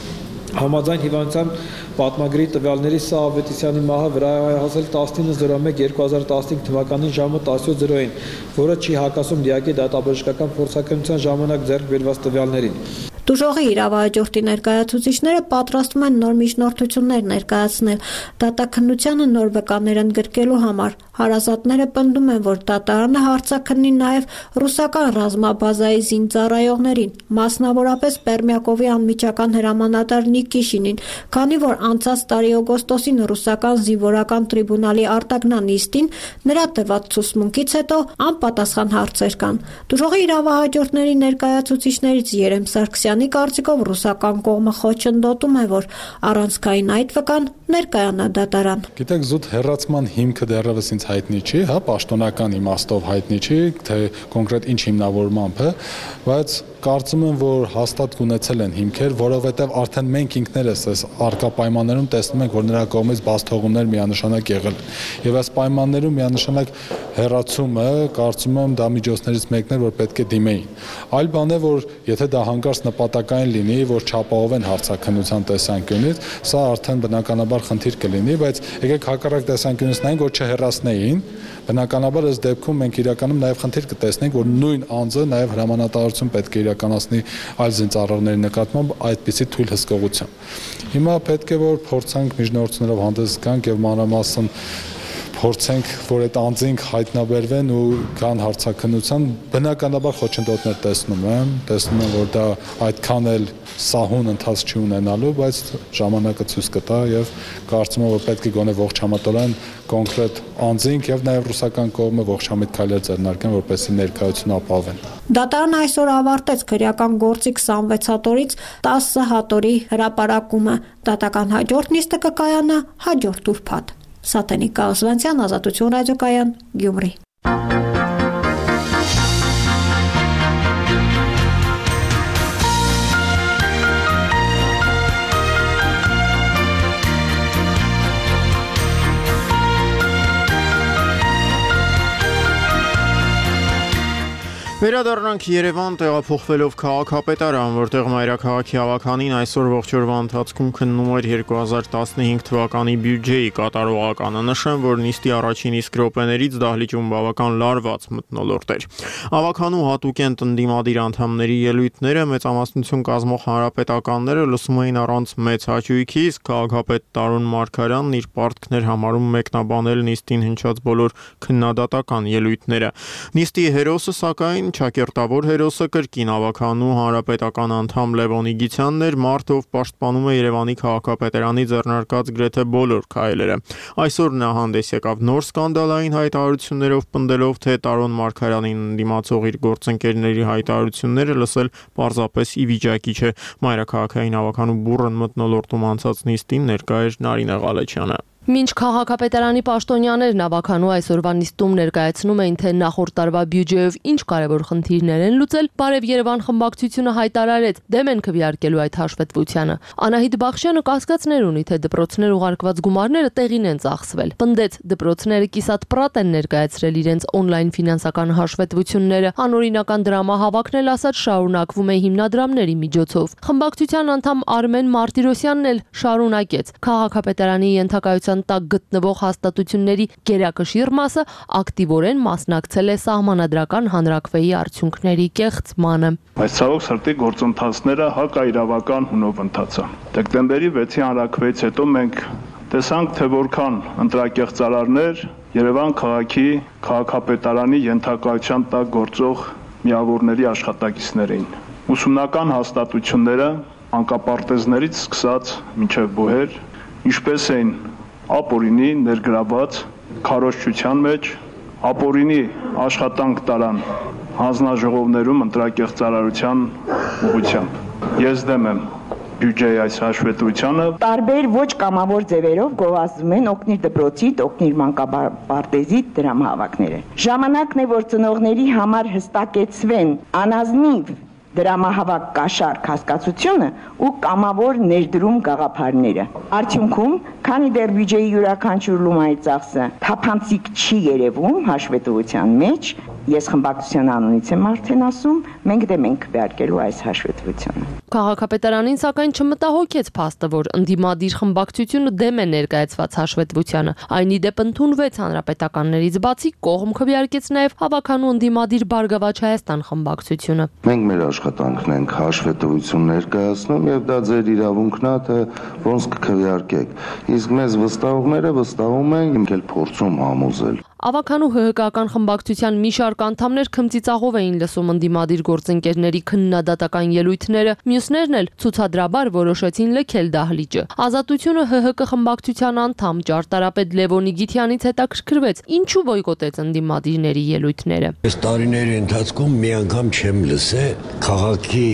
Համաձայն հիվանդության պատմագրի տվյալների սա Ավետիսյանի մահը վրա է հասել տասնինը զրո մեկ երկու հազար տասնհինգ թվականին ժամը տասնյոթ զրոին, որը չի հակասում դիակի դատաբժշկական փորձաքննության ժամանակ ձեռք բերված տվյալներին։ Դուժողի իրավահաջորդի ներկայացուցիչները պատրաստվում են նոր միջնորդություններ ներկայացնել դատաքննությանը նոր վկաներ ընդգրկելու համար։ Հարազատները պնդում են, որ դատարանը հարցաքննի նաև ռուսական ռազմաբազայի զինծառայողներին, մասնավորապես Պերմյակովի անմիջական հրամանատար Նիկիշինին, քանի որ անցած տարի օգոստոսին ռուսական զինվորական տրիբունալի արտագնանիստին նրա տված ցուցմունքից հետո անպատասխան հարցեր կան։ Դուժողի իրավահաջորդների ներկայացուցիչներից Երեմ Սարգսյանի կարծիքով ռուսական կողմը խոչընդոտում է, որ առանցքային այդ վկան ներկայանա դատարան։ Գիտեք, զուտ հերացման հիմքը դեռևս ինձ հայտնի չի, հա, պաշտոնական իմաստով հայտնի չի, թե կոնկրետ ինչ հիմնավորմամբ է, բայց կարծում եմ, որ հաստատ կունեցել են հիմքեր, որովհետև արդեն մենք ինքներս այս արկա պայմաններում տեսնում ենք, որ նրա կողմից բացթողումներ միանշանակ եղել։ Եվ այս պայմաններում միանշանակ հերացումը, կարծում եմ, դա միջոցներից մեկն է, որ պետք է դիմեին։ Այլ բան է, որ եթե դա հանկարծ նպատակային լինի, որ չապահովեն հարցաքննության տեսանկյունից, սա արդեն բնականաբար խնդիր կլինի, բայց եկեք հակառակ տեսանկյունից նայենք, որ չհեռացնեին, բնականաբար այս դեպքում մենք իրականում նաև խնդիր կտեսնենք, որ նույն անձը նաև հրամանատարություն պետք է իրականացնի այլ զինծառայողների նկատմամբ այդպիսի թույլ հսկողությամբ։ Հիմա պետք է որ փորձենք միջնորդություններով հանդես գանք եւ մանրամասն փորձենք, որ այդ անձինք հայտնաբերվեն ու կան հարցաքննության, բնականաբար խոչընդոտներ տեսնում եմ, տեսնում եմ, որ դա այդքան էլ սահուն ընթաց չի ունենալու, բայց ժամանակը ցույց կտա եւ կարծում եմ, որ պետք է գոնե ողջամտորեն կոնկրետ անձինք եւ նաեւ ռուսական կողմը ողջամիտ քայլեր ձեռնարկեն, որպեսզի ներկայությունը ապահովեն։ Դատարանը այսօր ավարտեց քրեական գործի քսանվեց հատորից տասը հատորի հրապարակումը։ Դատական հաջորդ նիստը կկայանա հաջորդ ուրբաթ։ Սաթենիկ Կազմանցյան, Ազատություն ռադիոկայան, Գյումրի։ Վերադառնանք Երևան, տեղափոխվելով քաղաքապետարան, որտեղ մայրաքաղաքի ավականին այսօր ողջ օրվա ընթացքում քննում էր երկու հազար տասնհինգ թվականի բյուջեի կատարողականը։ Նշեմ, որ նիստի առաջին իսկ րոպեներից դահլիճում բավական լարված մթնոլորտ էր։ Ավականու հատուկ են տնտիմադիր անդամների ելույթները, մեծամասնություն կազմող հանրապետականները լսում էին առանց մեծ հաճույքի, իսկ քաղաքապետ Տարոն Մարգարյանն իր պարտքն էր համարում մեկնաբանել նիստին հնչած բոլոր քննադատական ելույթները։ Նիստի հերոսը սակայն Չակերտավոր հերոսը կրկին ավականու հանրապետական անդամ Լևոն Իգիթյանն էր, մարդը, ով պաշտպանում է Երևանի քաղաքապետարանի ձեռնարկած գրեթե բոլոր քայլերը։ Այսօր նա հանդես եկավ նոր սկանդալային հայտարարություններով, պնդելով, թե Տարոն Մարգարյանին ընդդիմացող իր գործընկերների հայտարարությունները լսել պարզապես ի վիճակի չէ։ Մայրաքաղաքային ավականու բուռն մթնոլորտում անցած նիստին ներկա էր Նարինե Ղալեչյանը։ Մինչ քաղաքապետարանի պաշտոնյաներն ավականու այսօրվա նիստում ներկայացնում էին, թե նախորդ տարվա բյուջեով ինչ կարևոր խնդիրներ են լուծել, Բարև Երևան խմբակցությունը հայտարարեց դեմ են քվեարկելու այդ հաշվետվությանը։ Անահիտ Բախշյանը կասկածներ ունի, թե դպրոցներ ուղարկված գումարները տեղին են ծախսվել։ Պնդեց, դպրոցները կիսատ-պրատ են ներկայացրել իրենց օնլայն ֆինանսական հաշվետվությունները, անօրինական դրամահավաքն էլ ասած շարունակվում է հիմնադրամների միջոցով։ Խմբակցության անդամ Արմեն Մարտիրոսյանն էլ շարունակեց. քաղաքապետարանի ենթակայության տակ գտնվող հաստատությունների գերակշիռ մասը ակտիվորեն մասնակցել է սահմանադրական հանրաքվեի արդյունքների կեղծմանը։ Այս ցավոք սրտի գործընթացները հակաիրավական հունով ընթացան։ Դեկտեմբերի վեցի հանրաքվեից հետո մենք տեսանք, թե որքան ընտրակեղծարարներ Երևան քաղաքի քաղաքապետարանի ենթակայության տակ գործող միավորների աշխատակիցներ էին։ Ուսումնական հաստատությունները անկապարտեզներից սկսած մինչև բուհեր, ինչպես էին ապօրինի ներգրաված քարոզչության մեջ, ապօրինի աշխատանք տարան հանձնաժողովներում ընտրակեղծարարության ուղղությամբ։ Ես դեմ եմ բյուջեի այս հաշվետվությանը։ Տարբեր ոչ կամավոր ձևերով գովազդում են օգնիր դպրոցիդ, օգնիր մանկապարտեզիդ դրամահավաքները։ Ժամանակն է, որ ծնողների համար հստակեցվեն անազնիվ դրամահավաք կաշառք հասկացությունը ու կամավոր ներդրում գաղափարները։ Արդյունքում, քանի դեռ բյուջեի յուրաքանչյուր լումայի ծախսը թափանցիկ չի երևում հաշվետվության մեջ, ես խմբակցության անունից եմ արդեն ասում, մենք դեմ ենք քվեարկելու այս հաշվետվությանը։ Քաղաքապետարանին սակայն չմտահոգեց փաստը, որ ընդդիմադիր խմբակցությունը դեմ է ներկայացված հաշվետվությանը։ Այն ի դեպ ընդունվեց հանրապետականներից բացի, կողմ քվեարկեց նաև հավաքանու ընդդիմադիր Բարգավաճ Հայաստան խմբակցությունը։ Մենք մեր աշխատանքն ենք հաշվետվություն ներկայացնում եւ դա ձեր իրավունքն է, թե ոնց կքվեարկեք։ Իսկ մեզ վստահողները վստահում են, ինքն էլ փորձում համոզել։ Ավականու ՀՀԿ-ական խմբակցության մի շարք անդամներ քմծիծաղով էին լսում ընդդիմադիր գործընկերների քննադատական ելույթները, մյուսներն էլ ցուցադրաբար որոշեցին լքել դահլիճը։ Ազատությունը ՀՀԿ խմբակցության անդամ ճարտարապետ Լևոն Իգիթյանից հետաքրքրվեց, ինչու բոյկոտեց ընդդիմադիրների ելույթները։ Այս տարիների ընթացքում մի անգամ չեմ լսել քաղաքի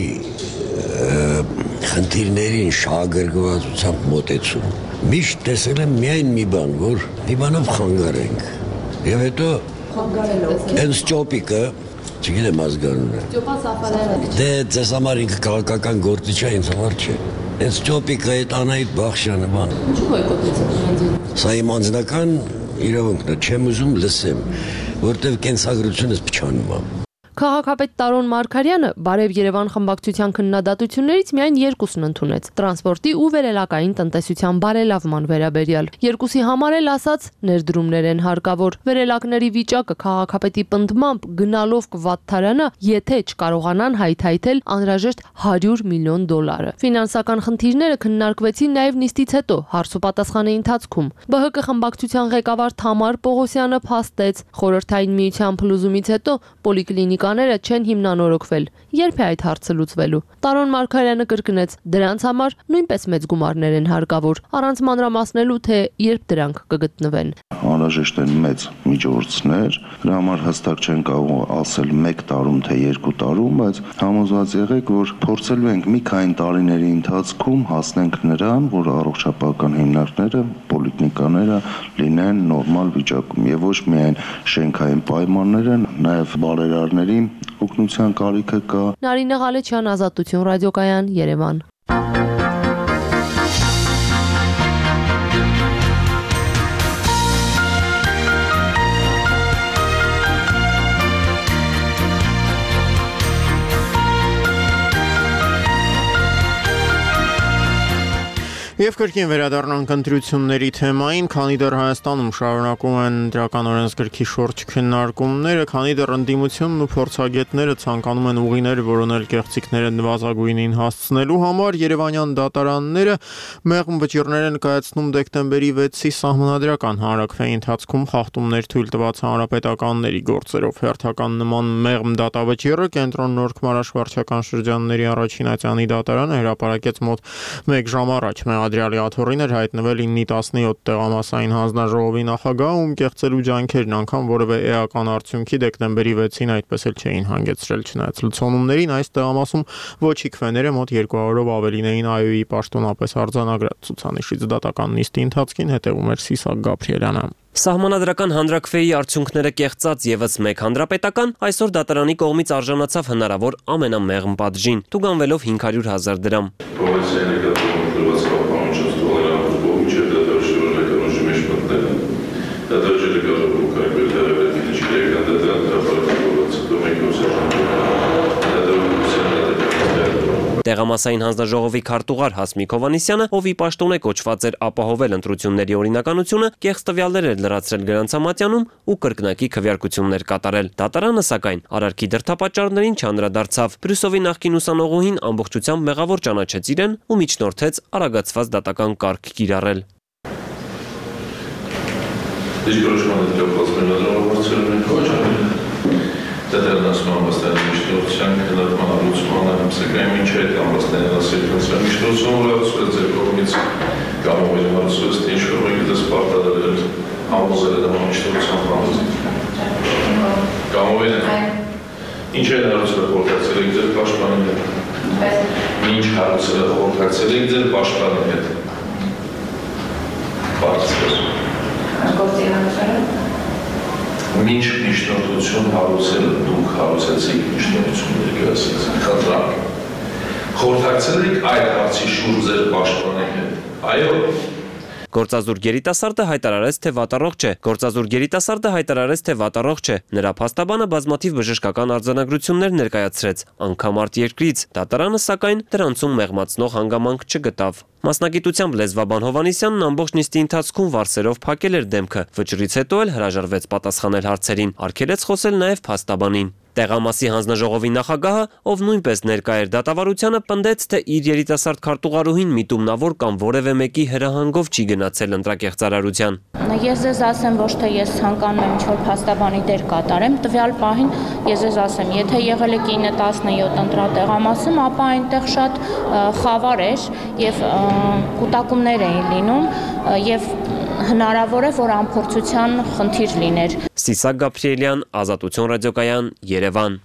խնդիրներին շահագրգռվածությամբ մոտեցում։ Միշտ տեսել եմ միայն մի բան, որ մի բանով խանգարենք։ Եվ հետո այս ճոպիկը, չգիտեմ ազգանունը։ Ճոպա Սաֆարյանը։ Դե ձեզ համար ինքը քաղաքական գործիչ է, ինձ համար չէ։ Այս ճոպիկը այդ Անահիտ Բախշյանը բան։ Ինչու բոյկոտեցիք։ Սա իմ անձնական իրավունքն է, չեմ ուզում լսեմ, որտեղ կենսագրությունս փչանում է։ Քաղաքապետ Տարոն Մարգարյանը Բարև Երևան խմբակցության քննադատություններից միայն երկուսն ընդունեց՝ տրանսպորտի ու վերելակային տնտեսության բարելավման վերաբերյալ։ Երկուսի համար էլ ասաց ներդրումներ են հարկավոր։ Վերելակների վիճակը քաղաքապետի պնդմամբ գնալով կվատթարանա, եթե չկարողանան հայթայթել անհրաժեշտ հարյուր միլիոն դոլարը։ Ֆինանսական խնդիրները քննարկվեցին նաև նիստից հետո հարցուպատասխանի ընթացքում։ ԲՀԿ խմբակցության ղեկավար Թամար Պողոսյանը փաստեց, խորհրդային միության փլուզումից հետո պոլիկլինիկ կաները չեն հիմնանորոգվել։ Երբ է այդ հարցը լուծվելու։ Տարոն Մարգարյանը կրկնեց, դրանց համար նույնպես մեծ գումարներ են հարկավոր, առանց մանրամասնելու, թե երբ դրանք կգտնվեն։ Անհրաժեշտ են մեծ միջոցներ, դրա համար հստակ չեն կարող ասել մեկ տարում, թե երկու տարում, բայց համոզված եղեք, որ փորձելու ենք մի քանի տարիների ընթացքում հասնենք նրան, որ առողջապահական հիմնարկները, պոլիկլինիկաները լինեն նորմալ վիճակում եւ ոչ միայն շենքային պայմանները, նաեւ բարերարների օգնության կարիքը կա։ Նարինե Ղալեչյան, Ազատություն ռադիոկայան, Երևան։ Եվ կրկին վերադառնանք ընտրությունների թեմային, քանի դեռ Հայաստանում շարունակում են դրական օրենսգրքի շուրջ քննարկումները, քանի դեռ ընդդիմությունն ու փորձագետները ցանկանում են ուղիներ որոնել կեղծիքները նվազագույնին հասցնելու համար, երևանյան դատարանները մեղմ վճիռներ են կայացնում դեկտեմբերի վեցի սահմանադրական հանրաքվեի ընթացքում խախտումներ թույլ տված հանրապետականների գործերով։ Հերթական նման մեղմ դատավճիռը կենտրոն Նոր Քմարաշ վարչական շրջանների առաջին ատյանի դատարանը հրապարակեց մոտ մեկ ժամ առաջ։ Մեղադրյալի աթոռին էր հայտնվել իննի տասնյոթ տեղամասային հանձնաժողովի նախագահ, ում կեղծելու ջանքերն անգամ որևէ էական արդյունքի դեկտեմբերի վեցին այդպես էլ չէին հանգեցրել, չնայած լցոնումներին այս տեղամասում ոչի քվեները մոտ երկու հարյուրով ավելին էին ԱՅՈ-ի պաշտոնապես արձանագրած ցուցանիշից դատական նիստի ընթացքին հետևում էր Սիսակ Գաբրիելյանը։ Սահմանադրական հանրաքվեի արդյունքները կեղծած եւս մեկ հանրապետական այսօր դատարանի կողմից արժանացավ հնարավոր ամենամեղմ պատժին, տուգանվելով հինգ հարյուր հազար դրամ։ Տեղամասային հանձնաժողովի քարտուղար Հասմիկ Հովհաննիսյանը, ով ի պաշտոն է կոչված էր ապահովել ընտրությունների օրինականությունը, կեղծ տվյալներ էր լրացրել գրանցամատյանում ու կրկնակի քվեարկություններ կատարել։ Դատարանը սակայն արարքի դրդապատճառներին չանդրադարձավ։ Բրյուսովի նախկին ուսանողուհին ամբողջությամբ մեղավոր ճանաչեց իրեն ու միջնորդեց արագացված դատական կարգ կիրառել։ Դատարանացման վստահելի միջնորդության քննարկման ամուսնանը սակայն մինչ այդ ամուսնային ասելիքացիա միջնորդությունը որացվել ձեր կողմից կամովի հարցուց ինչ որ մեկը դες պարտադրել համոզել է միջնորդության բանալի կամովին է ինչ է հարցը խորհրդացել եք ձեր պաշտպանի հետ ինչ հարցը խորհրդացել եք ձեր պաշտպանի հետ բարձր գործի հանրային Մինչ միջնորդություն հարուցել դուք հարուցեցիք միջնորդություն ներկայացրեց խնդրեմ խորհրդակցել եք այդ հարցի շուրջ ձեր պաշտպանի հետ այո Գործազուր երիտասարդը հայտարարեց, թե վատառողջ է։ Գործազուր երիտասարդը հայտարարեց, թե վատառողջ է։ Նրա փաստաբանը բազմաթիվ բժշկական արձանագրություններ ներկայացրեց, անգամ արտերկրից։ Դատարանը սակայն դրանցում մեղմացնող հանգամանք չգտավ։ Մասնագիտությամբ լեզվաբան Հովհաննիսյանն ամբողջ նիստի ընթացքում վարսերով փակել էր դեմքը, վճռից հետո էլ հրաժարվեց պատասխանել հարցերին, արգելեց խոսել նաև փաստաբանին։ Տեղամասի հանձնաժողովի նախագահը, ով նույնպես ներկա էր դատավարությանը, պնդեց, թե իր երիտասարդ քարտուղարուհին միտումնավոր կամ որևէ մեկի հրահանգով չի գնացել ընտրակեղծարարության։ Ես ձեզ ասեմ, ոչ թե ես ցանկանում եմ ինչ-որ փաստաբանի դեր կատարեմ, տվյալ պահին ես ձեզ ասեմ, եթե եղել եք ինը տասնյոթ ընտրատեղամասում, ապա այնտեղ շատ խավար էր եւ կուտակումներ էին լինում եւ հնարավոր է, որ անփորձության խնդիր լիներ։ Սիսակ Գաբրիելյան, Ազատություն ռադիոկայան, Երևան։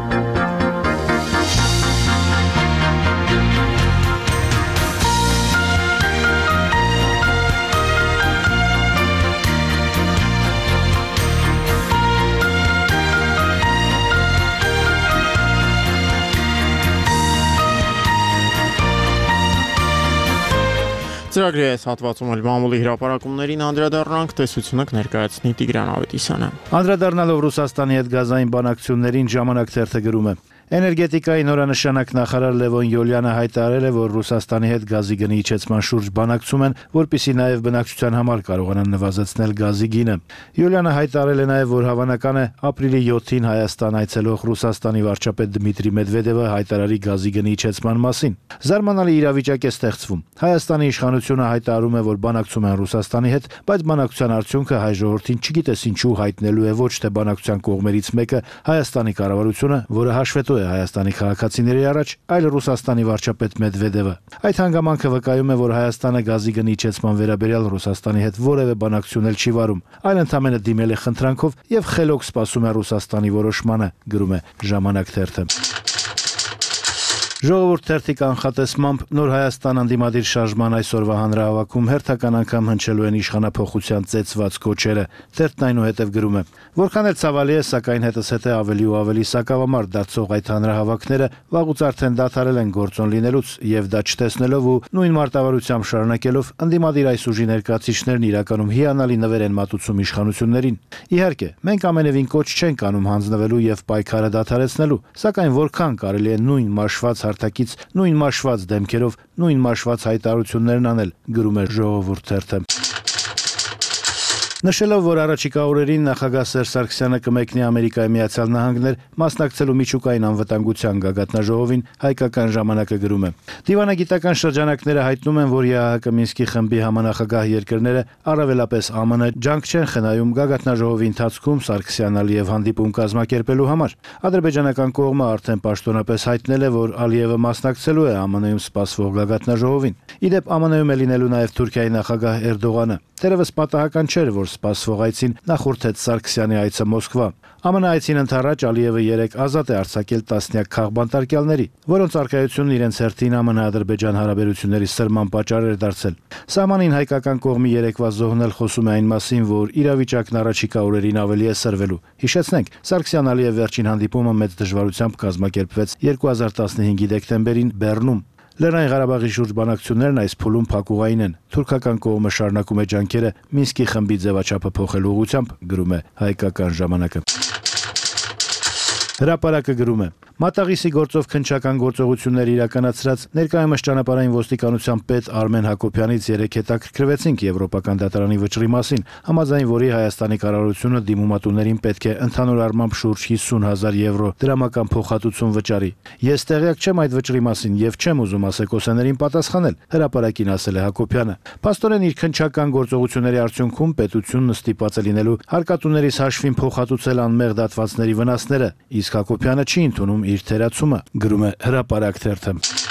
Ծրագրի այս հատվածում էլ մամուլի հրապարակումներին անդրադառնանք, տեսությունը կներկայացնի Տիգրան Ավետիսյանը։ Անդրադառնալով Ռուսաստանի հետ գազային բանակցություններին ժամանակ թերթը գրում է. Էներգետիկայի նորանշանակ նախարար Լևոն Յոլյանը հայտարարել է, որ Ռուսաստանի հետ գազի գնի իջեցման շուրջ բանակցում են, որպեսզի նաև բնակչության համար կարողանան նվազեցնել գազի գինը։ Յոլյանը հայտարարել է նաև, որ հավանական է ապրիլի յոթին Հայաստան այցելող Ռուսաստանի վարչապետ Դմիտրի Մեդվեդևը հայտարարի գազի գնի իջեցման մասին։ Զարմանալի իրավիճակ է ստեղծվում։ Հայաստանի իշխանությունը հայտարարում է, որ բանակցում են Ռուսաստանի հետ, բայց բանակցության արդյունքը հայ ժողովրդին չգիտես ինչու հայտնելու է ոչ թե բանակցության կողմերից մեկը Հայաստանի կառավարությունը, որը հաշվետու է Հայաստանի քաղաքացիների առաջ, այլ Ռուսաստանի վարչապետ Մեդվեդևը։ Այդ հանգամանքը վկայում է, որ Հայաստանը գազի գնի իջեցման վերաբերյալ Ռուսաստանի հետ որևէ բանակցություն էլ չի վարում, այլ ընդամենը դիմել է խնդրանքով եւ խելոք սպասում է Ռուսաստանի որոշմանը, գրում է Ժամանակ թերթը։ Ժողովուրդ թերթի կանխատեսմամբ Նոր Հայաստան անդիմադիր շարժման այսօրվա հանրահավաքում հերթական անգամ հնչելու են իշխանափոխության ծեծված կոչերը։ Թերթն այնուհետև գրում է. Որքան էլ ցավալի է, սակայն հետզհետե ավելի ու ավելի սակավամարդ դարձող այդ հանրահավաքները վաղուց արդեն դադարել են գործոն լինելուց, եւ դա չտեսնելով ու նույն մարտավարությամբ շարունակելով անդիմադիր այս ուժի ներկայացիչներն իրականում հիանալի նվեր են մատուցում իշխանություններին։ Իհարկե, մենք ամենևին կոչ չենք անում հանձնվելու եւ պայքարը դադարեցնելու, սակայն որքան կարելի է նույն մաշված արտաքից նույն մաշված դեմքերով, նույն մաշված հայտարարություններն անել, գրում է Ժողովուրդ թերթը։ Նշելով, որ առաջիկա օրերին նախագահ Սերժ Սարգսյանը կմեկնի Ամերիկայի Միացյալ Նահանգներ, մասնակցելու միջուկային անվտանգության գագաթնաժողովին, հայկական ժամանակը գրում է. Դիվանագիտական շրջանակները հայտնում են, որ ԵԱՀԿ Մինսկի խմբի համանախագահ երկրները, առավելապես ԱՄՆ, ջանք չեն խնայում գագաթնաժողովի ընթացքում Սարգսյան-Ալիև հանդիպում կազմակերպելու համար։ Ադրբեջանական կողմը արդեն պաշտոնապես հայտնել է, որ Ալիևը մասնակցելու է ԱՄՆ-ում սպասվող գագաթնաժողովին։ Ի դեպ, ԱՄՆ-ում է լինելու նաև Թուրքիայի նախագահ Էրդողանը։ Թերևս պատահական չէր, որ սպասվող այցին նախորդեց Սարգսյանի այցը Մոսկվա։ ԱՄՆ այցին ընդառաջ Ալիևը երեկ ազատ է արձակել տասնյակ քաղբանտարկյալների, որոնց առկայությունն իրենց հերթին ԱՄՆ-Ադրբեջան հարաբերությունների սրման պատճառ էր դարձել։ Սահմանին հայկական կողմի երեկվա զոհն էլ խոսում է այն մասին, որ իրավիճակն առաջիկա օրերին ավելի է սրվելու։ Հիշեցնենք, Սարգսյան-Ալիև վերջին հանդիպումը մեծ դժվարությամբ կազմակերպվեց երկու հազար տասնհինգի դեկտեմբերին Բեռնում։ Լեռնային Ղարաբաղի շուրջ բանակցություններն այս փուլում փակուղային են։ Թուրքական կողմը շարունակում է ջանքերը Մինսկի խմբի ձևաչափը փոխելու ուղղությամբ, գրում է հայկական ժամանակը։ Հրապարակը գրում է. Մատաղիսի գործով քննչական գործողություններ իրականացրած ներկայումս ճանապարհային ոստիկանության պետ Արմեն Հակոբյանից երեք հետաքրքրվեցինք Եվրոպական դատարանի վճռի մասին, համաձայն որի Հայաստանի կառավարությունը դիմումատուներին պետք է ընդհանուր առմամբ շուրջ հիսուն հազար եվրո դրամական փոխհատուցում վճարի։ Ես տեղյակ չեմ այդ վճռի մասին եւ չեմ ուզում ասեկոսեներին պատասխանել, հրապարակին ասել է Հակոբյանը։ Փաստորեն իր քննչական գործողությունների արդյունքում պետությունն ստիպված է լինելու հարկատուներից հաշվին փոխհատուցել անմեղ դատվածների վնասները, իսկ Հակոբյանը չի ընդունում իր թերացումը, գրում է Հրապարակ թերթը։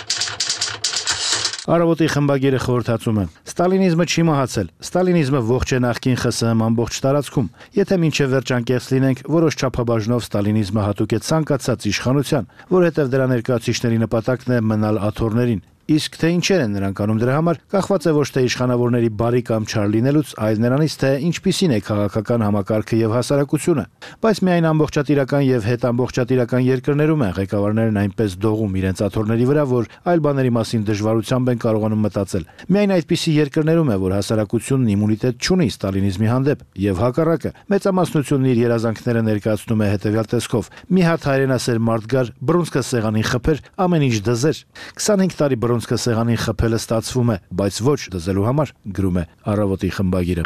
Առավոտի խմբագիրը խորհրդածում է. Ստալինիզմը չի մահացել։ Ստալինիզմը ողջ է նախկին ԽՍՀՄ ամբողջ տարածքում։ Եթե մինչև վերջ անկեղծ լինենք, որոշ չափաբաժնով ստալինիզմը հատուկ է ցանկացած իշխանության, որովհետև դրա ներկայացուցիչների նպատակն է մնալ աթոռներին։ Իսկ թե ինչեր են նրանք անում դրա համար, կախված է ոչ թե իշխանավորների բարի կամ չար լինելուց, այլ նրանից, թե ինչպիսին է քաղաքական համակարգը եւ հասարակությունը։ Բայց միայն ամբողջատիրական եւ հետամբողջատիրական երկրներում են ղեկավարներն այնպես դողում իրենց աթոռների վրա, որ այլ բաների մասին դժվարությամբ են կարողանում մտածել։ Միայն այդպիսի երկրներում է, որ հասարակությունն իմունիտետ չունի ստալինիզմի հանդեպ, եւ հակառակը, մեծամասնությունն իր երազանքները ներկայացնում է հետեւյալ տեսքով. մի հատ հայրենասեր մարդ գար, բռունցքը սեղանին խփեր, ամեն ինչ դզեր։ քսանհինգ տարի բռունցքը սեղանին խփելը ստացվում է, բայց ոչ դզելու համար, գրում է Առավոտի խմբագիրը։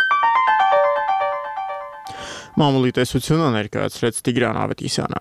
Մամուլի տեսությունը ներկայացրեց Տիգրան Ավետիսյանը։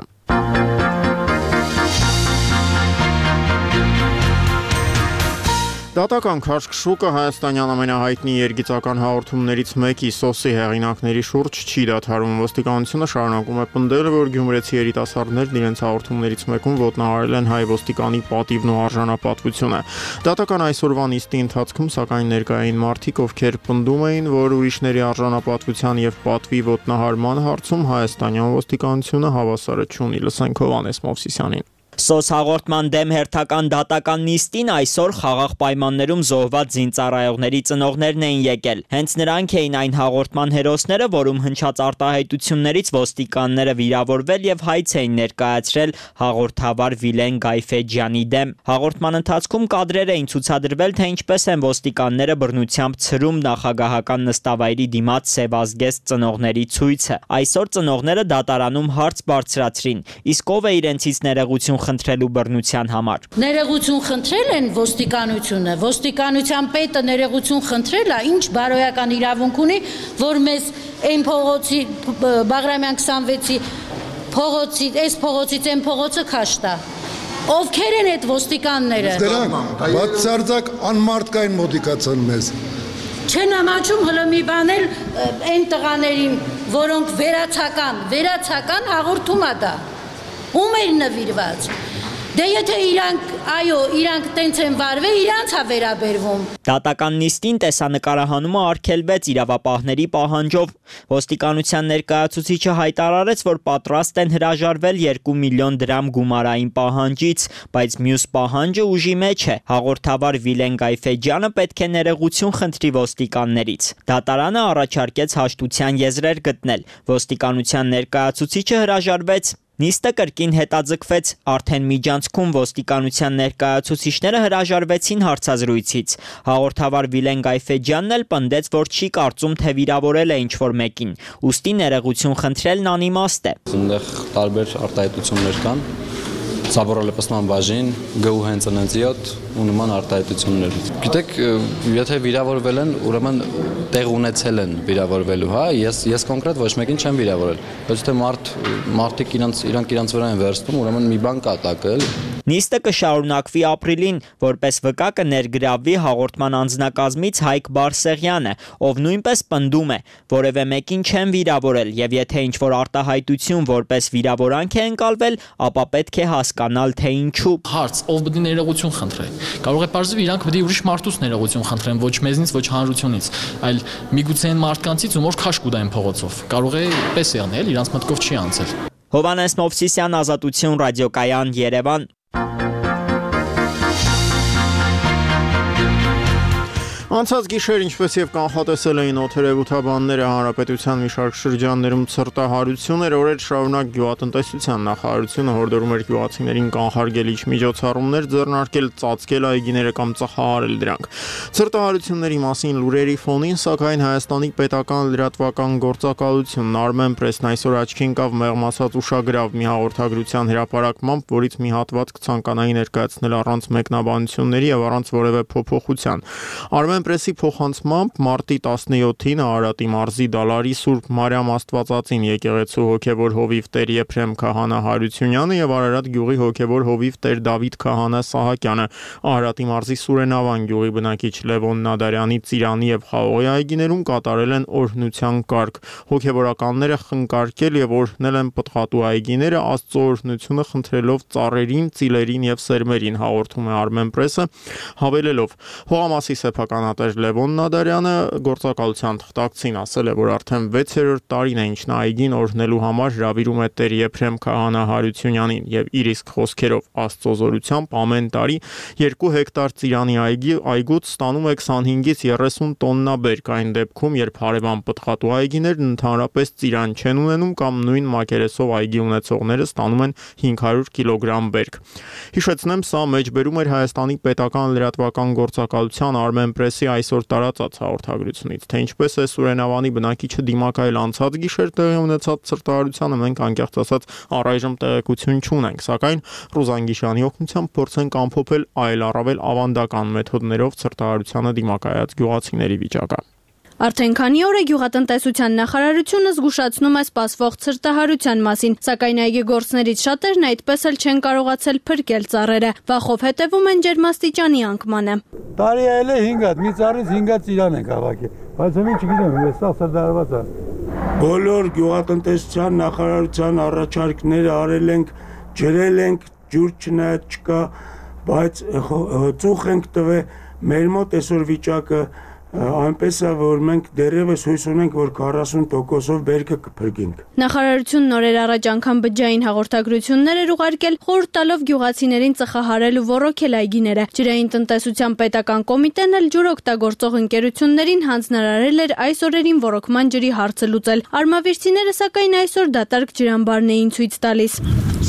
Դատական քաշքշուկը հայաստանյան ամենահայտնի երգիծական հաղորդումներից մեկի Սոսի հեղինակների շուրջ չի դադարում։ Ոստիկանությունը շարունակում է պնդել, որ գյումրեցի երիտասարդներն իրենց հաղորդումներից մեկում ոտնահարել են հայ ոստիկանի պատիվն ու արժանապատվությունը։ Դատական այսօրվա նիստի ընթացքում սակայն ներկայ էին մարդիկ, ովքեր պնդում էին, որ ուրիշների արժանապատվության եւ պատվի ոտնահարման հարցում հայաստանյան ոստիկանությունը հավասարը չունի։ Լսենք Հովհաննես Մովսիսյանին։ Սոս հաղորդման դեմ հերթական դատական նիստին այսօր խաղաղ պայմաններում զոհված զինծառայողների ծնողներն էին եկել։ Հենց նրանք էին այն հաղորդման հերոսները, որում հնչած արտահայտություններից ոստիկանները վիրավորվել եւ հայց էին ներկայացրել հաղորդավար Վիլեն Գայֆեջյանի դեմ։ Հաղորդման ընթացքում կադրեր էին ցուցադրվել, թե ինչպես են ոստիկանները բռնությամբ ցրում նախագահական նստավայրի դիմաց սևազգեստ ծնողների ցույցը։ Այսօր ծնողները դատարանում հարց բարձրացրին, իսկ ով է իրենցից ներողություն խնդրելու բռնության համար։ Ներողություն խնդրել են ոստիկանությունը, ոստիկանության պետը ներողություն խնդրել է, ինչ բարոյական իրավունք ունի, որ մեզ այն փողոցի Բաղրամյան քսանվեցի փողոցի, այս փողոցից այն փողոցը քաշ տա։ Ովքեր են այդ ոստիկանները։ Դրանք բացարձակ անմարդկային մոտիկացան մեզ։ Չեն ամաչում հլը մի բանել այն տղաներին, որոնք վերացական, վերացական հաղորդում է դա։ Ում էր նվիրված։ Դե եթե իրանք, այո, իրանք տենց են վարվել, իրանց է վերաբերվում։ Դատական նիստին տեսանկարահանումը արգելվեց իրավապահների պահանջով։ Ոստիկանության ներկայացուցիչը հայտարարեց, որ պատրաստ են հրաժարվել երկու միլիոն դրամ գումարային պահանջից, բայց մյուս պահանջը ուժի մեջ է։ Հաղորդավար Վիլեն Գայֆեջյանը պետք է ներողություն խնդրի ոստիկաններից։ Դատարանը առաջարկեց հաշտության եզրեր գտնել։ Ոստիկանության ներկայացուցիչը հրաժարվեց։ Նիստը կրկին հետաձգվեց, արդեն միջանցքում ոստիկանության ներկայացուցիչները հրաժարվեցին հարցազրույցից։ Հաղորդավար Վիլեն Գայֆեջյանն էլ պնդեց, որ չի կարծում, թե վիրավորել է ինչ-որ մեկին, ուստի ներողություն խնդրելն անիմաստ է։ Այնտեղ տարբեր արտահայտություններ կան, Զաբորալեպստման բաժին, գու հենց ընձիոտ ու նման արտահայտություններ։ Գիտեք, եթե վիրավորվել են, ուրեմն տեղ ունեցել են վիրավորվելու, հա, ես ես կոնկրետ ոչ մեկին չեմ վիրավորել։ Բայց թե մարդ մարդիկ իրանց իրանք իրանց վրա են վերցնում, ուրեմն մի բան կա տակել։ Նիստը կշարունակվի ապրիլին, որպես վկա կներգրավվի հաղորդման անձնակազմից Հայկ Բարսեղյանը, ով նույնպես պնդում է, որևէ մեկին չեն վիրավորել, եւ եթե ինչ-որ արտահայտություն որպես վիրավորանք է ընկալվել, ապա պետք է հասկանալ, թե ինչու։ Հարց, ով պետք է ներողություն խնդրի։ Կարող է պարզվի իրանք պետք է ուրիշ մարդուց ներողություն խնդրեն, ոչ մեզնից, ոչ հանրությունից, այլ միգուցե այն մարդկանցից, ում որ քաշ կուտային փողոցով։ Կարող է պես եղնել, իրանց մտքով չի անցել։ Հովհաննես Մովսիսյան, Ազատություն, Ռադիոկայան, Երևան։ Անցած գիշեր, ինչպես եւ կանխատեսել էին օդերևութաբանները, հանրապետության մի շարք շրջաններում ցրտահարություն էր, օրեր շարունակ գյուղատնտեսության նախարարությունը հորդորում էր գյուղացիներին կանխարգելիչ միջոցառումներ ձեռնարկել, ծածկել այգիները կամ ծխահարել դրանք։ Ցրտահարությունների մասին լուրերի ֆոնին, սակայն Հայաստանի պետական լրատվական գործակալությունն Armen Press-ն այսօր աչքի ընկավ մեղմ ասած ուշագրավ մի հաղորդագրության հրապարակմամբ, որից մի հատված կցանկանայի ներկայացնել առանց մեկնաբանությունների եւ առանց որևէ փոփոխության։ Armen Press-ի փոխանցմամբ մարտի տասնյոթին Արարատի մարզի Դալարի Սուրբ Մարիամ Աստվածածին եկեղեցու հոգևոր հովիվ Տեր Եփրեմ քահանա Հարությունյանը եւ Արարատ գյուղի հոգևոր հովիվ Տեր Դավիթ քահանա Սահակյանը, Արարատի մարզի Սուրենավան գյուղի բնակիչ Լևոն Նադարյանի Ծիրանի եւ Խաղողի այգիներում կատարել են օրհնության կարգ։ Հոգևորականները խնկարկել եւ օրհնել են պտղատու այգիները, Աստծո օրհնությունը խնդրելով ծառերին, ծիլերին եւ սերմերին, հաղորդում է Armen Press-ը, հավելելով. Հողամասի սեփականատեր Լևոն Նադարյանը գործակալության թղթակցին ասել է, որ արդեն վեցերորդ տարին է, ինչ նա այգին օրհնելու համար հրավիրում է Տեր Եփրեմ քահանա Հարությունյանին եւ իր իսկ խոսքերով Աստծո զորությամբ ամեն տարի երկու հեկտար Ծիրանի այգի այգուց ստանում է քսանհինգից երեսուն տոննա բերք, այն դեպքում, երբ հարևան պտղատու այգիներն ընդհանրապես ծիրան չեն ունենում կամ նույն մակերեսով այգի ունեցողները ստանում են հինգ հարյուր կիլոգրամ բերք։ Հիշեցնեմ, սա մեջբերում էր Հայաստանի պետական լրատվական գործակալության Armen Press-ի այսօր տարածած հաղորդագրությունից, թե ինչպես է Սուրենավանի բնակիչը դիմակայել անցած գիշեր տեղի ունեցած ցրտահարությանը, մենք անկեղծ ասած առայժմ տեղեկություն չունենք, սակայն Ռուզան Գիշյանի օգնությամբ փորձենք ամփոփել այլ առավել ավանդական մեթոդներով ցրտահարությանը դիմակայած գյուղացիների վիճակը։ Արդեն քանի օր է գյուղատնտեսության նախարարությունը զգուշացնում է սպասվող ցրտահարության մասին, սակայն այգեգործներից շատերն այդպես էլ չեն կարողացել փրկել ծառերը, վախով հետևում են ջերմաստիճանի անկմանը։ Տարի այլ է հինգ հատ, մի ծառից հինգ հատ ծիրան են հավաքել, բայց ումի չգիտեմ, ես սա սրդարված է։ Բոլոր գյուղատնտեսության նախարարության առաջարկները արել ենք, ջրել ենք, ջուր չնայած չկա, բայց ծուխ ենք տվել, մեր մոտ այսօր վիճակը այնպես է, որ մենք դեռևս հույս ունենք, որ քառասուն տոկոսով բերքը կփրկենք։ Նախարարությունն օրեր առաջ անգամ բջջային հաղորդագրություններ էր ուղարկել, խորհուրդ տալով գյուղացիներին ծխահարել ու ոռոգել այգիները։ Ջրային տնտեսության պետական կոմիտեն էլ ջուր օգտագործող ընկերություններին հանձնարարել էր այս օրերին ոռոգման ջրի հարցը լուծել։ Արմավիրցիները սակայն այսօր դատարկ ջրամբարն էին ցույց տալիս։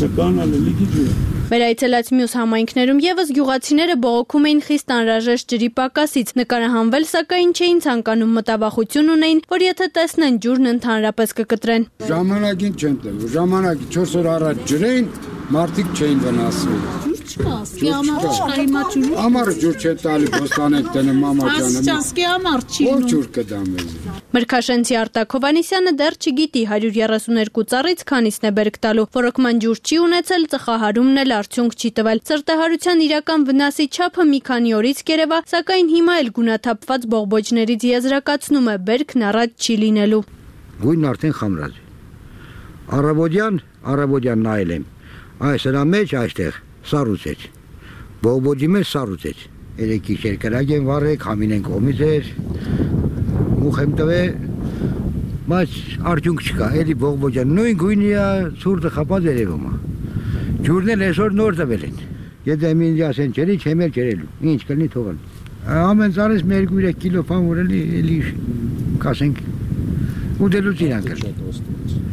Վերայցելած մյուս համայնքներում եւս գյուղացիները բողոքում էին խիստ անհրաժեշտ ջրի պակասից, նկարահանվել սակայն չէին ցանկանում, մտավախություն ունեին, որ եթե տեսնեն ջուրն ընդհանրապես կկտրեն։ Ժամանակին չեն տվել, ժամանակի չորս օր առաջ ջրեին, մարդիկ չէին վնասվել։ Սկի ամառ չկա հիմա ջուր։ Ամառը ջուր չէ տալի ոստանեք տենը մամաջանը։ Սկի ամառ չի։ Ո՞ր ջուր կդամ մեզ։ Մրգաշենցի Արտակ Հովհաննիսյանը դեռ չգիտի հարյուր երեսուն երկու ծառից քանիսն է բերք տալու։ Ոռոգման ջուր չի ունեցել, ծխահարումն էլ արդյունք չի տվել։ Ցրտահարության իրական վնասի չափը մի քանի օրից կերևա, սակայն հիմա էլ գունաթափված բողբոջներից եզրակացնում է բերքն առատ չի լինելու։ Գույնն արդեն խամրած է։ Առավոտյան, առավոտյան նայել եմ։ Այս հրա մեջ այստեղ սառուցեց։ Բողբոջի մեջ սառուցեց։ Երեք գիշեր կրակ են վառեք, համին են կողմից էր։ Ուխ եմ տվել, բայց արդյունք չկա, էլի բողբոջան նույն գույնի է, ցուրտը խապած երևում է։ Ջուրն էլ այսօր նոր տվել են։ Եթե ինձ ասեն ջրի, չեմ էլ ջրելու։ Ինչ կլինի թողել։ Ամեն ծառից մի երկու երեք կիլո բան որելի էլի կասենք ուտելուց իրանք էլ։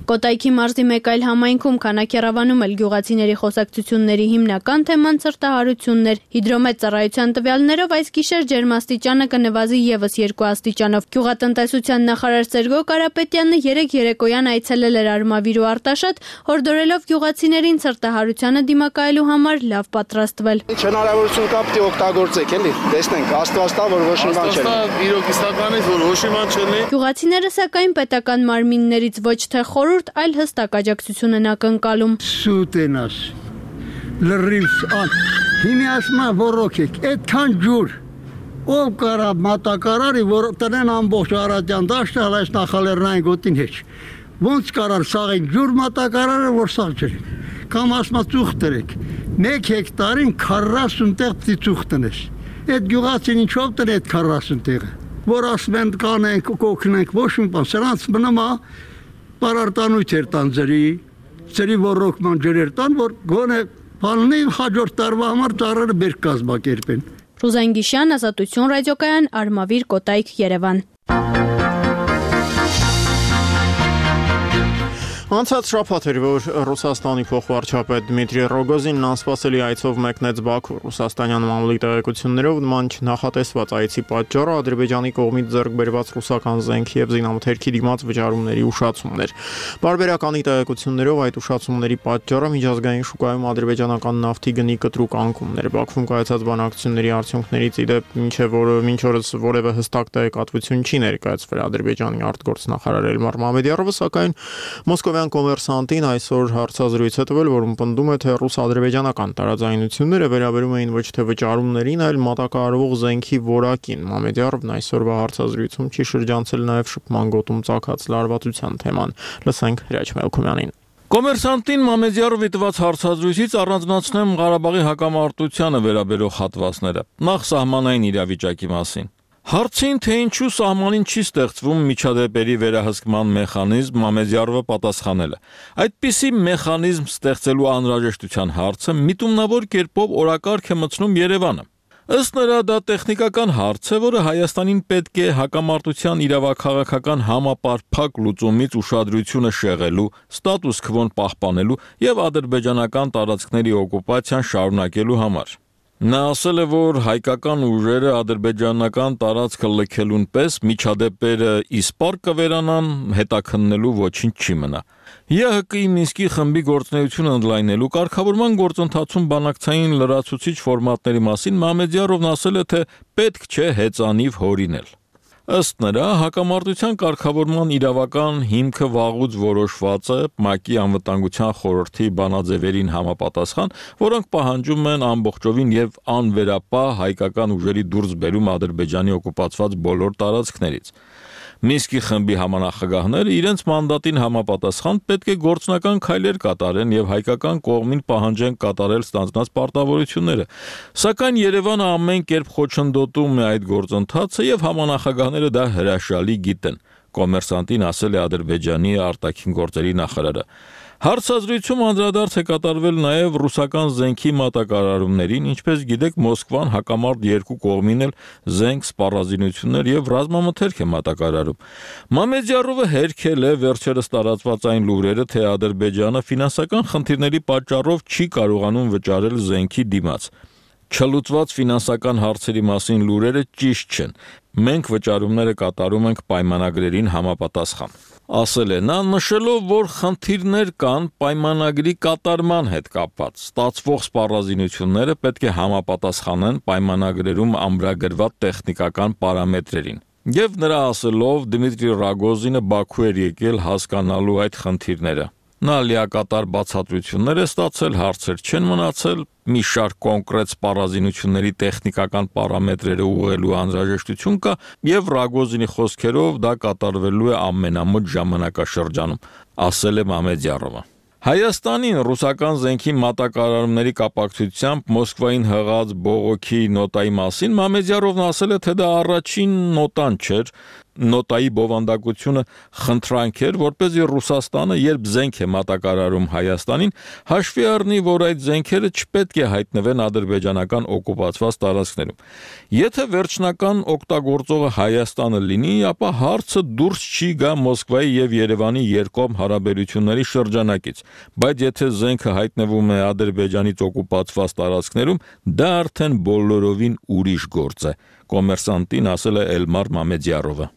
Կոտայքի մարզի մեկ այլ համայնքում Քանաքեռավանում էլ գյուղացիների խոսակցությունների հիմնական թեման ցրտահարությունն էր։ Հիդրոմետ ծառայության տվյալներով այս գիշեր ջերմաստիճանը կնվազի եւս երկու աստիճանով։ Գյուղատնտեսության նախարար Սերգո Կարապետյանը երեկ երեկոյան այցելել էր Արմավիր ու Արտաշատ, հորդորելով գյուղացիներին ցրտահարությանը դիմակայելու համար լավ պատրաստվել։ Ինչ հնարավորություն կա, պիտի օգտագործեք, էլի։ Տեսնենք, Աստված տա, որ ոչ մի բան չլինի։ Աստված տա, իրոք իսկականից, որ ոչ մի բան չլինի։ Գյուղացիները սակայն պետական մարմիններից ոչ թե խորհուրդ, այլ հստակ աջակցություն են ակնկալում։ Սուտ են աս։ Լրիվ ան։ Հիմի ասма ոռոքեք, այդքան ջուր։ Ով կարա մատակարարի, որ տնեն ամբողջ Արարատյան դաշտը, այս նախալեռնային գոտին հետ։ Ոնց կարար սաղին ջուր մատակարարը, որ սաղ ջրին։ Կամ ասма ծուխ տրեք։ մեկ հեկտարին քառասուն տեղ պիտի ծուխ տնես։ Այդ գյուղացին ինչով տնե այդ քառասուն տեղը։ Որ ասում են կանենք, կօգնենք, ոչ մի բան, սրանց մնում է պարարտանույթ էր տան ջրի, ջրի ոռոգման ջրեր տան, որ գոնե բաննի հաջորդ տարվա համար ծառերը բերք կազմակերպեն։ Ռուզան Գիշյան, Ազատություն ռադիոկայան, Արմավիր, Կոտայք, Երևան։ Անցած շաբաթ էր, որ Ռուսաստանի փոխվարչապետ Դմիտրի Ռոգոզինն անսպասելի այցով մեկնեց Բաքու։ Ռուսաստանյան մամուլի տեղեկություններով նման չնախատեսված այցի պատճառը Ադրբեջանի կողմից ձեռք բերված ռուսական զենքի եւ զինամթերքի դիմաց վճարումների ուշացումն էր։ Բարբերականի տեղեկություններով այդ ուշացումների պատճառը միջազգային շուկայում ադրբեջանական նավթի գնի կտրուկ անկումն էր։ Բաքվում կայացած բանակցությունների արդյունքներից ի դեպ մինչև որը մինչ օրս որևէ հստակ տեղեկատվություն չի ներկայացվել Ադրբեջանի արտգործնախարար Էլմար Մամեդյարովը, սակայն Մոսկովյան Կոմերսանտին այսօր հարցազրույց է տվել, որում պնդում է, թե ռուս-ադրբեջանական տարաձայնությունները վերաբերում էին ոչ թե վճարումներին, այլ մատակարարվող զենքի որակին։ Մամեդյարովն այսօրվա հարցազրույցում չի շրջանցել նաև շփման գոտում ծագած լարվածության թեման։ Լսենք Հրաչ Մելքումյանին։ Կոմերսանտին Մամեդյարովի տված հարցազրույցից առանձնացնեմ Ղարաբաղի հակամարտությանը վերաբերող հատվածները։ Նախ սահմանային իրավիճակի մասին։ Հարցին, թե ինչու սահմանին չի ստեղծվում միջադեպերի վերահսկման մեխանիզմ, Մամեդյարովը պատասխանել է. այդպիսի մեխանիզմ ստեղծելու անհրաժեշտության հարցը միտումնավոր կերպով օրակարգ է մտցնում Երևանը։ Ըստ նրա դա տեխնիկական հարց է, որը Հայաստանին պետք է հակամարտության իրավաքաղաքական համապարփակ լուծումից ուշադրությունը շեղելու, ստատուս քվոն պահպանելու եւ ադրբեջանական տարածքների օկուպացիան շարունակելու համար։ Նա ասել է, որ հայկական ուժերը ադրբեջանական տարածքը լքելուն պես միջադեպերը իսպառ կվերանան, հետաքննելու ոչինչ չի մնա։ ԵՀԿ-ի Մինսկի խմբի գործունեությունը ընդլայնելու կարգավորման գործընթացում բանակցային լրացուցիչ ֆորմատների մասին Մամեդյարովն ասել է, թե պետք չէ հեծանիվ հորինել։ Ըստ նրա, հակամարտության կարգավորման իրավական հիմքը վաղուց որոշված է ՄԱԿ-ի անվտանգության խորհրդի բանաձևերին համապատասխան, որոնք պահանջում են ամբողջովին եւ անվերապահ հայկական ուժերի դուրսբերում Ադրբեջանի օկուպացված բոլոր տարածքներից։ Մինսկի խմբի համանախագահները իրենց մանդատին համապատասխան պետք է գործնական քայլեր կատարեն եւ հայկական կողմին պահանջեն կատարել ստանձնած պարտավորությունները։ Սակայն Երևանը ամեն կերպ խոչընդոտում է այդ գործընթացը եւ համանախագահները դա հրաշալի գիտեն։ Կոմերսանտին ասել է Ադրբեջանի արտաքին գործերի նախարարը։ Հարցազրույցում անդրադարձ է կատարվել նաև ռուսական զենքի մատակարարումներին, ինչպես գիտեք, Մոսկվան հակամարտ երկու կողմին էլ զենք, սպառազինություններ եւ ռազմամթերք է մատակարարում։ Մամեդյարովը հերքել է վերջերս տարածված այն լուրերը, թե Ադրբեջանը ֆինանսական խնդիրների պատճառով չի կարողանում վճարել զենքի դիմաց։ Չլուծված ֆինանսական հարցերի մասին լուրերը ճիշտ չեն։ Մենք վճարումները կատարում ենք պայմանագրերին համապատասխան։ Ասել է նա, նշելով, որ խնդիրներ կան պայմանագրի կատարման հետ կապված։ Ստացվող սպառազինությունները պետք է համապատասխանեն պայմանագրերում ամրագրված տեխնիկական պարամետրերին։ Եվ նրա ասելով Դմիտրի Ռոգոզինը Բաքու էր եկել հասկանալու այդ խնդիրները։ Նա լիակատար բացատրություններ է ստացել, հարցեր չեն մնացել, մի շարք կոնկրետ սպառազինությունների տեխնիկական պարամետրերը ուղղելու անհրաժեշտություն կա եւ Ռոգոզինի խոսքերով դա կատարվելու է ամենամոտ ժամանակաշրջանում, ասել է Մամեդյարովը։ Հայաստանին ռուսական զենքի մատակարարումների կապակցությամբ Մոսկվային հղած բողոքի նոտայի մասին Մամեդյարովն ասել է, թե դա առաջին նոտան չէր, նոտայի բովանդակությունը խնդրանք էր, որպեսզի Ռուսաստանը, երբ զենք է մատակարարում Հայաստանին, հաշվի առնի, որ այդ զենքերը չպետք է հայտնվեն ադրբեջանական օկուպացված տարածքներում։ Եթե վերջնական օգտագործողը Հայաստանը լինի, ապա հարցը դուրս չի գա Մոսկվայի եւ Երևանի երկկողմ հարաբերությունների շրջանակից, բայց եթե զենքը հայտնվում է Ադրբեջանից օկուպացված տարածքներում, դա արդեն բոլորովին ուրիշ գործ է, Կոմերսանտին ասել է Էլմար Մամեդյարովը։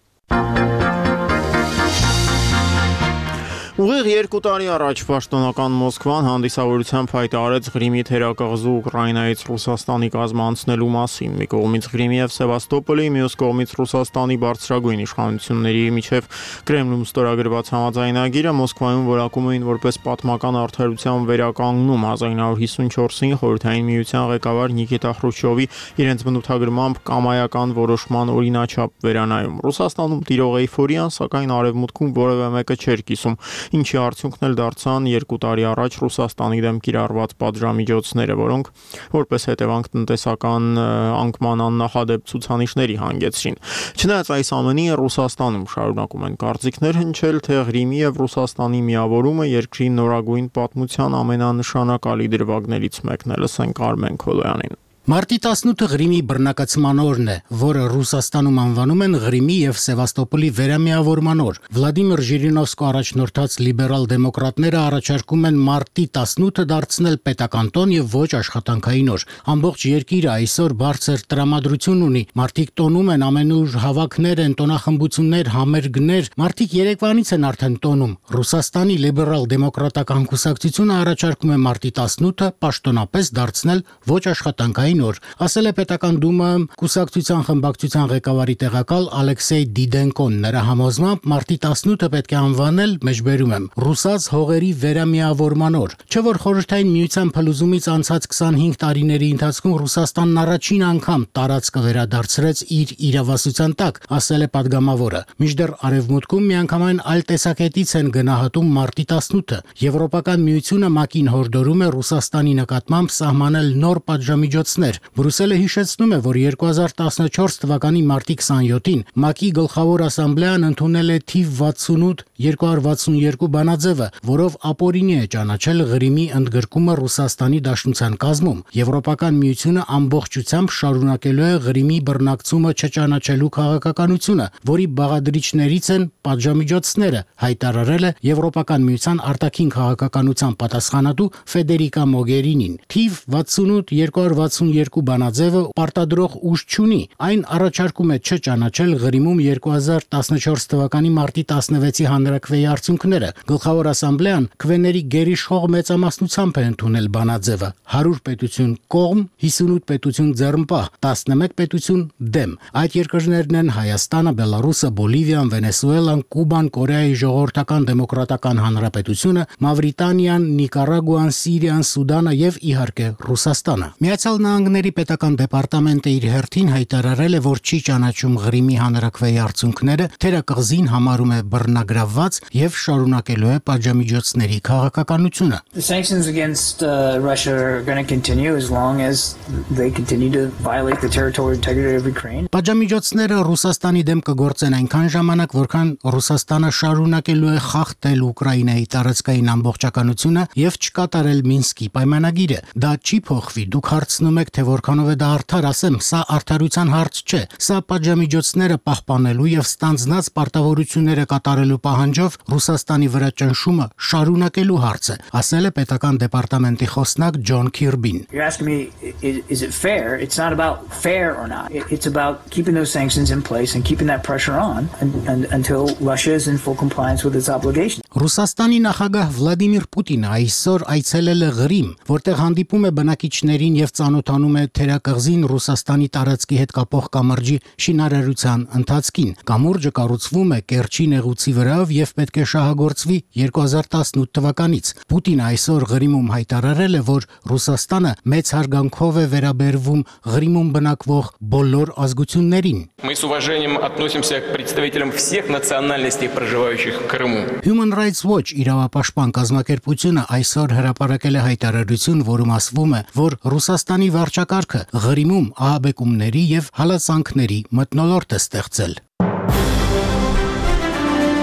Ուղիղ երկու տարի առաջ պաշտոնական Մոսկվան հանդիսավորությամբ հայտարարեց Ղրիմի թերակղզու Ուկրաինայից Ռուսաստանի կազմանցնելու մասին։ Մի կողմից Ղրիմի եւ Սևաստոպոլի, մյուս կողմից Ռուսաստանի բարձրագույն իշխանությունների միջև Կրեմլում ստորագրված համաձայնագիրը Մոսկվայում որակում էին որպես պատմական արդարության վերականգնում հազար ինը յոթ հիսունչորսին Խորհրդային Միության ղեկավար Նիկիտա Խրուշչովի իրենց բնութագրմամբ կամայական որոշման օրինաչափ վերանայում։ Ռուսաստանում տիրող էյֆորիան, սակայն արևմուտքում որևէ մեկը չէր կիսում, ինչի արդյունքն էլ դարձան երկու տարի առաջ Ռուսաստանի դեմ կիրառված պատժամիջոցները, որոնք որպես հետևանք տնտեսական անկման աննախադեպ ցուցանիշների հանգեցրին։ Չնայած այս ամենին Ռուսաստանում շարունակում են կարծիքներ հնչել, թե Ղրիմի եւ Ռուսաստանի միավորումը երկրի նորագույն պատմության ամենանշանակալի դրվագներից մեկն է, լսենք Արմեն Քոլոյանին։ Մարտի տասնութը Ղրիմի բռնակացման օրն է, որը Ռուսաստանում անվանում են Ղրիմի եւ Սևաստոպոլի վերամիավորման օր։ Վլադիմիր Ժիրինովսկու առաջնորդած լիբերալ դեմոկրատները առաջարկում են մարտի տասնութը դարձնել պետական տոն եւ ոչ աշխատանքային օր։ Ամբողջ երկիրը այսօր բարձր տրամադրություն ունի։ Մարդիկ տոնում են, ամենուր հավաքներ են, տոնախմբություններ, համերգներ։ Մարդիկ Երևանից են արդեն տոնում։ Ռուսաստանի լիբերալ դեմոկրատական կուսակցությունը առաջարկում է մարտի տասնութը պաշտոնապես դարձնել ոչ աշխատանքային օր, ասել է պետական դումայում կուսակցության խմբակցության ղեկավարի տեղակալ Ալեքսեյ Դիդենկոն։ Նրա համոզմամբ մարտի տասնութը պետք է անվանել, մեջբերում եմ, ռուսաց հողերի վերամիավորման օր։ Չէ՞ որ Խորհրդային Միության փլուզումից անցած քսանհինգ տարիների ընթացքում Ռուսաստանն առաջին անգամ տարածքը վերադարձրեց իր իրավասության տակ, ասել է падգամավորը։ Մինչդեռ արևմուտքում միանգամայն այլ տեսակետից են գնահատում մարտի տասնութը։ Եվրոպական միությունը ՄԱԿ-ին հորդորում է Ռուսաստանի նկատմամբ սահմանել նոր պատժամիջոցներ։ Բրուսելը հիշեցնում է, որ երկու հազար տասնչորս թվականի մարտի քսանյոթին ՄԱԿ-ի գլխավոր ասամբլեան ընդունել է թիվ վաթսունութ երկու հարյուր վաթսունյոթ բանաձևը, որով ապօրինի է ճանաչել Ղրիմի ընդգրկումը Ռուսաստանի Դաշնության կազմում։ Եվրոպական միությունը ամբողջությամբ շարունակելու է Ղրիմի բռնակցումը չճանաչելու քաղաքականությունը, որի բաղադրիչներից են պատժամիջոցները, հայտարարել է Եվրոպական միության արտաքին քաղաքականության պատասխանատու Ֆեդերիկա Մոգերինին։ Թիվ վաթսունութ երկու հարյուր վաթսունյոթ բանաձևը պարտադրող ուժ չունի, այն առաջարկում է չճանաչել Ղրիմում երկու հազար տասնչորս թվականի մարտի տասնվեցի հանրաքվեի արդյունքները։ Գլխավոր ասամբլեան քվեների գերիշխող մեծամասնությամբ է ընդունել բանաձևը՝ հարյուր պետություն կողմ, հիսունութ պետություն ձեռնպահ, տասնմեկ պետություն դեմ։ Այդ երկրներն են Հայաստանը, Բելարուսը, Բոլիվիան, Վենեսուելան, Կուբան, Կորեայի Ժողովրդական Դեմոկրատական Հանրապետությունը, Մավրիտանիան, Նիկարագուան, Սիրիան, Սուդանը եւ իհարկե Ռուսաստանը։ Միացյալ Նահանգների պետական դեպարտամենտը իր հերթին հայտարարել է, որ չի ճանաչում Ղրիմի հանրաքվեի արդյունքները, թերակղզին համարում է բռնագրավված եւ շարունակելու է պատժամիջոցների քաղաքականությունը։ The sanctions against uh, Russia are going to continue as long as they continue to violate the territorial integrity of Ukraine. Պատժամիջոցները Ռուսաստանի դեմ կգործեն այնքան ժամանակ, որքան Ռուսաստանը շարունակելու է խախտել Ուկրաինայի տարածքային ամբողջականությունը եւ չկատարել Մինսկի պայմանագիրը։ Դա չի փոխվի։ Դուք հարցնում եք, թե որքանով է դա արդար, ասեմ, սա արդարության հարց չէ։ Սա պատժամիջոցները պահպանելու եւ ստանձնած պարտավորությունները կատարելու պահանջով Ռուսաստանի վրա ճնշումը շարունակելու հարց է, ասել է պետական դեպարտամենտի խոսնակ Ջոն Քիրբին։ You're asking me, is, is it fair? It's not about fair or not. It, it's about keeping those sanctions in place and keeping that pressure on and, and, until Russia is in full compliance with its obligations. Ռուսաստանի նախագահ Վլադիմիր Պուտինը այսօր այցելել է Ղրիմ, որտեղ հանդիպում է բնակիչներին եւ ծանոթանում է թերակղզին Ռուսաստանի տարածքի հետ կապող կամրջի շինարարության ընթացքին։ Կամուրջը կառուցվում է Կերչի նեղուցի վրայով եւ պետք է շահագործվի երկու հազար տասնութ թվականից։ Պուտինը այսօր Ղրիմում հայտարարել է, որ Ռուսաստանը մեծ հարգանքով է վերաբերվում Ղրիմում բնակվող բոլոր ազգություններին։ Мы с уважением относимся к представителям всех национальностей, проживающих в Крыму. Human Rights Watch իրավապաշտպան կազմակերպությունը այսօր հրապարակել է հայտարարություն, որում ասվում է, որ Ռուսաստանի վարչակարգը Ղրիմում ահաբեկումների եւ հալածանքների մթնոլորտ է ստեղծել։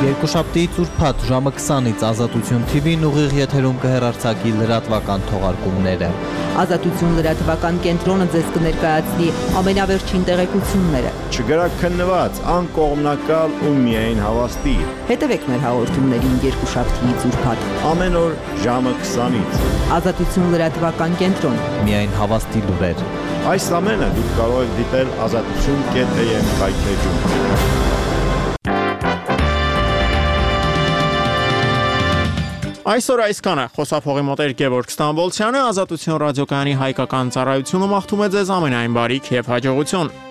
Երկուշաբթիից ուրբաթ ժամը քսանից Ազատություն թի վին ուղիղ եթերում կհեռարձակի լրատվական թողարկումները։ Ազատություն լրատվական կենտրոնը ձեզ կներկայացնի ամենավերջին տեղեկությունները։ Չգրաքննված, անկողմնակալ ու միայն հավաստի։ Հետևեք մեր հաղորդումներին երկուշաբթիից ուրբաթ ամեն օր ժամը քսանից։ Ազատություն լրատվական կենտրոն։ Միայն հավաստի լուրեր։ Այս ամենը դուք կարող եք դիտել ազատություն կետ էյ էմ կայքեջում։ Այսօր այսքանը խոսափողի մոտ էր Գևորգ Ստամբոլցյանը, Ազատություն ռադիոկայանի հայկական ծառայությունը մաղթում է ձեզ ամենայն բարիք եւ հաջողություն։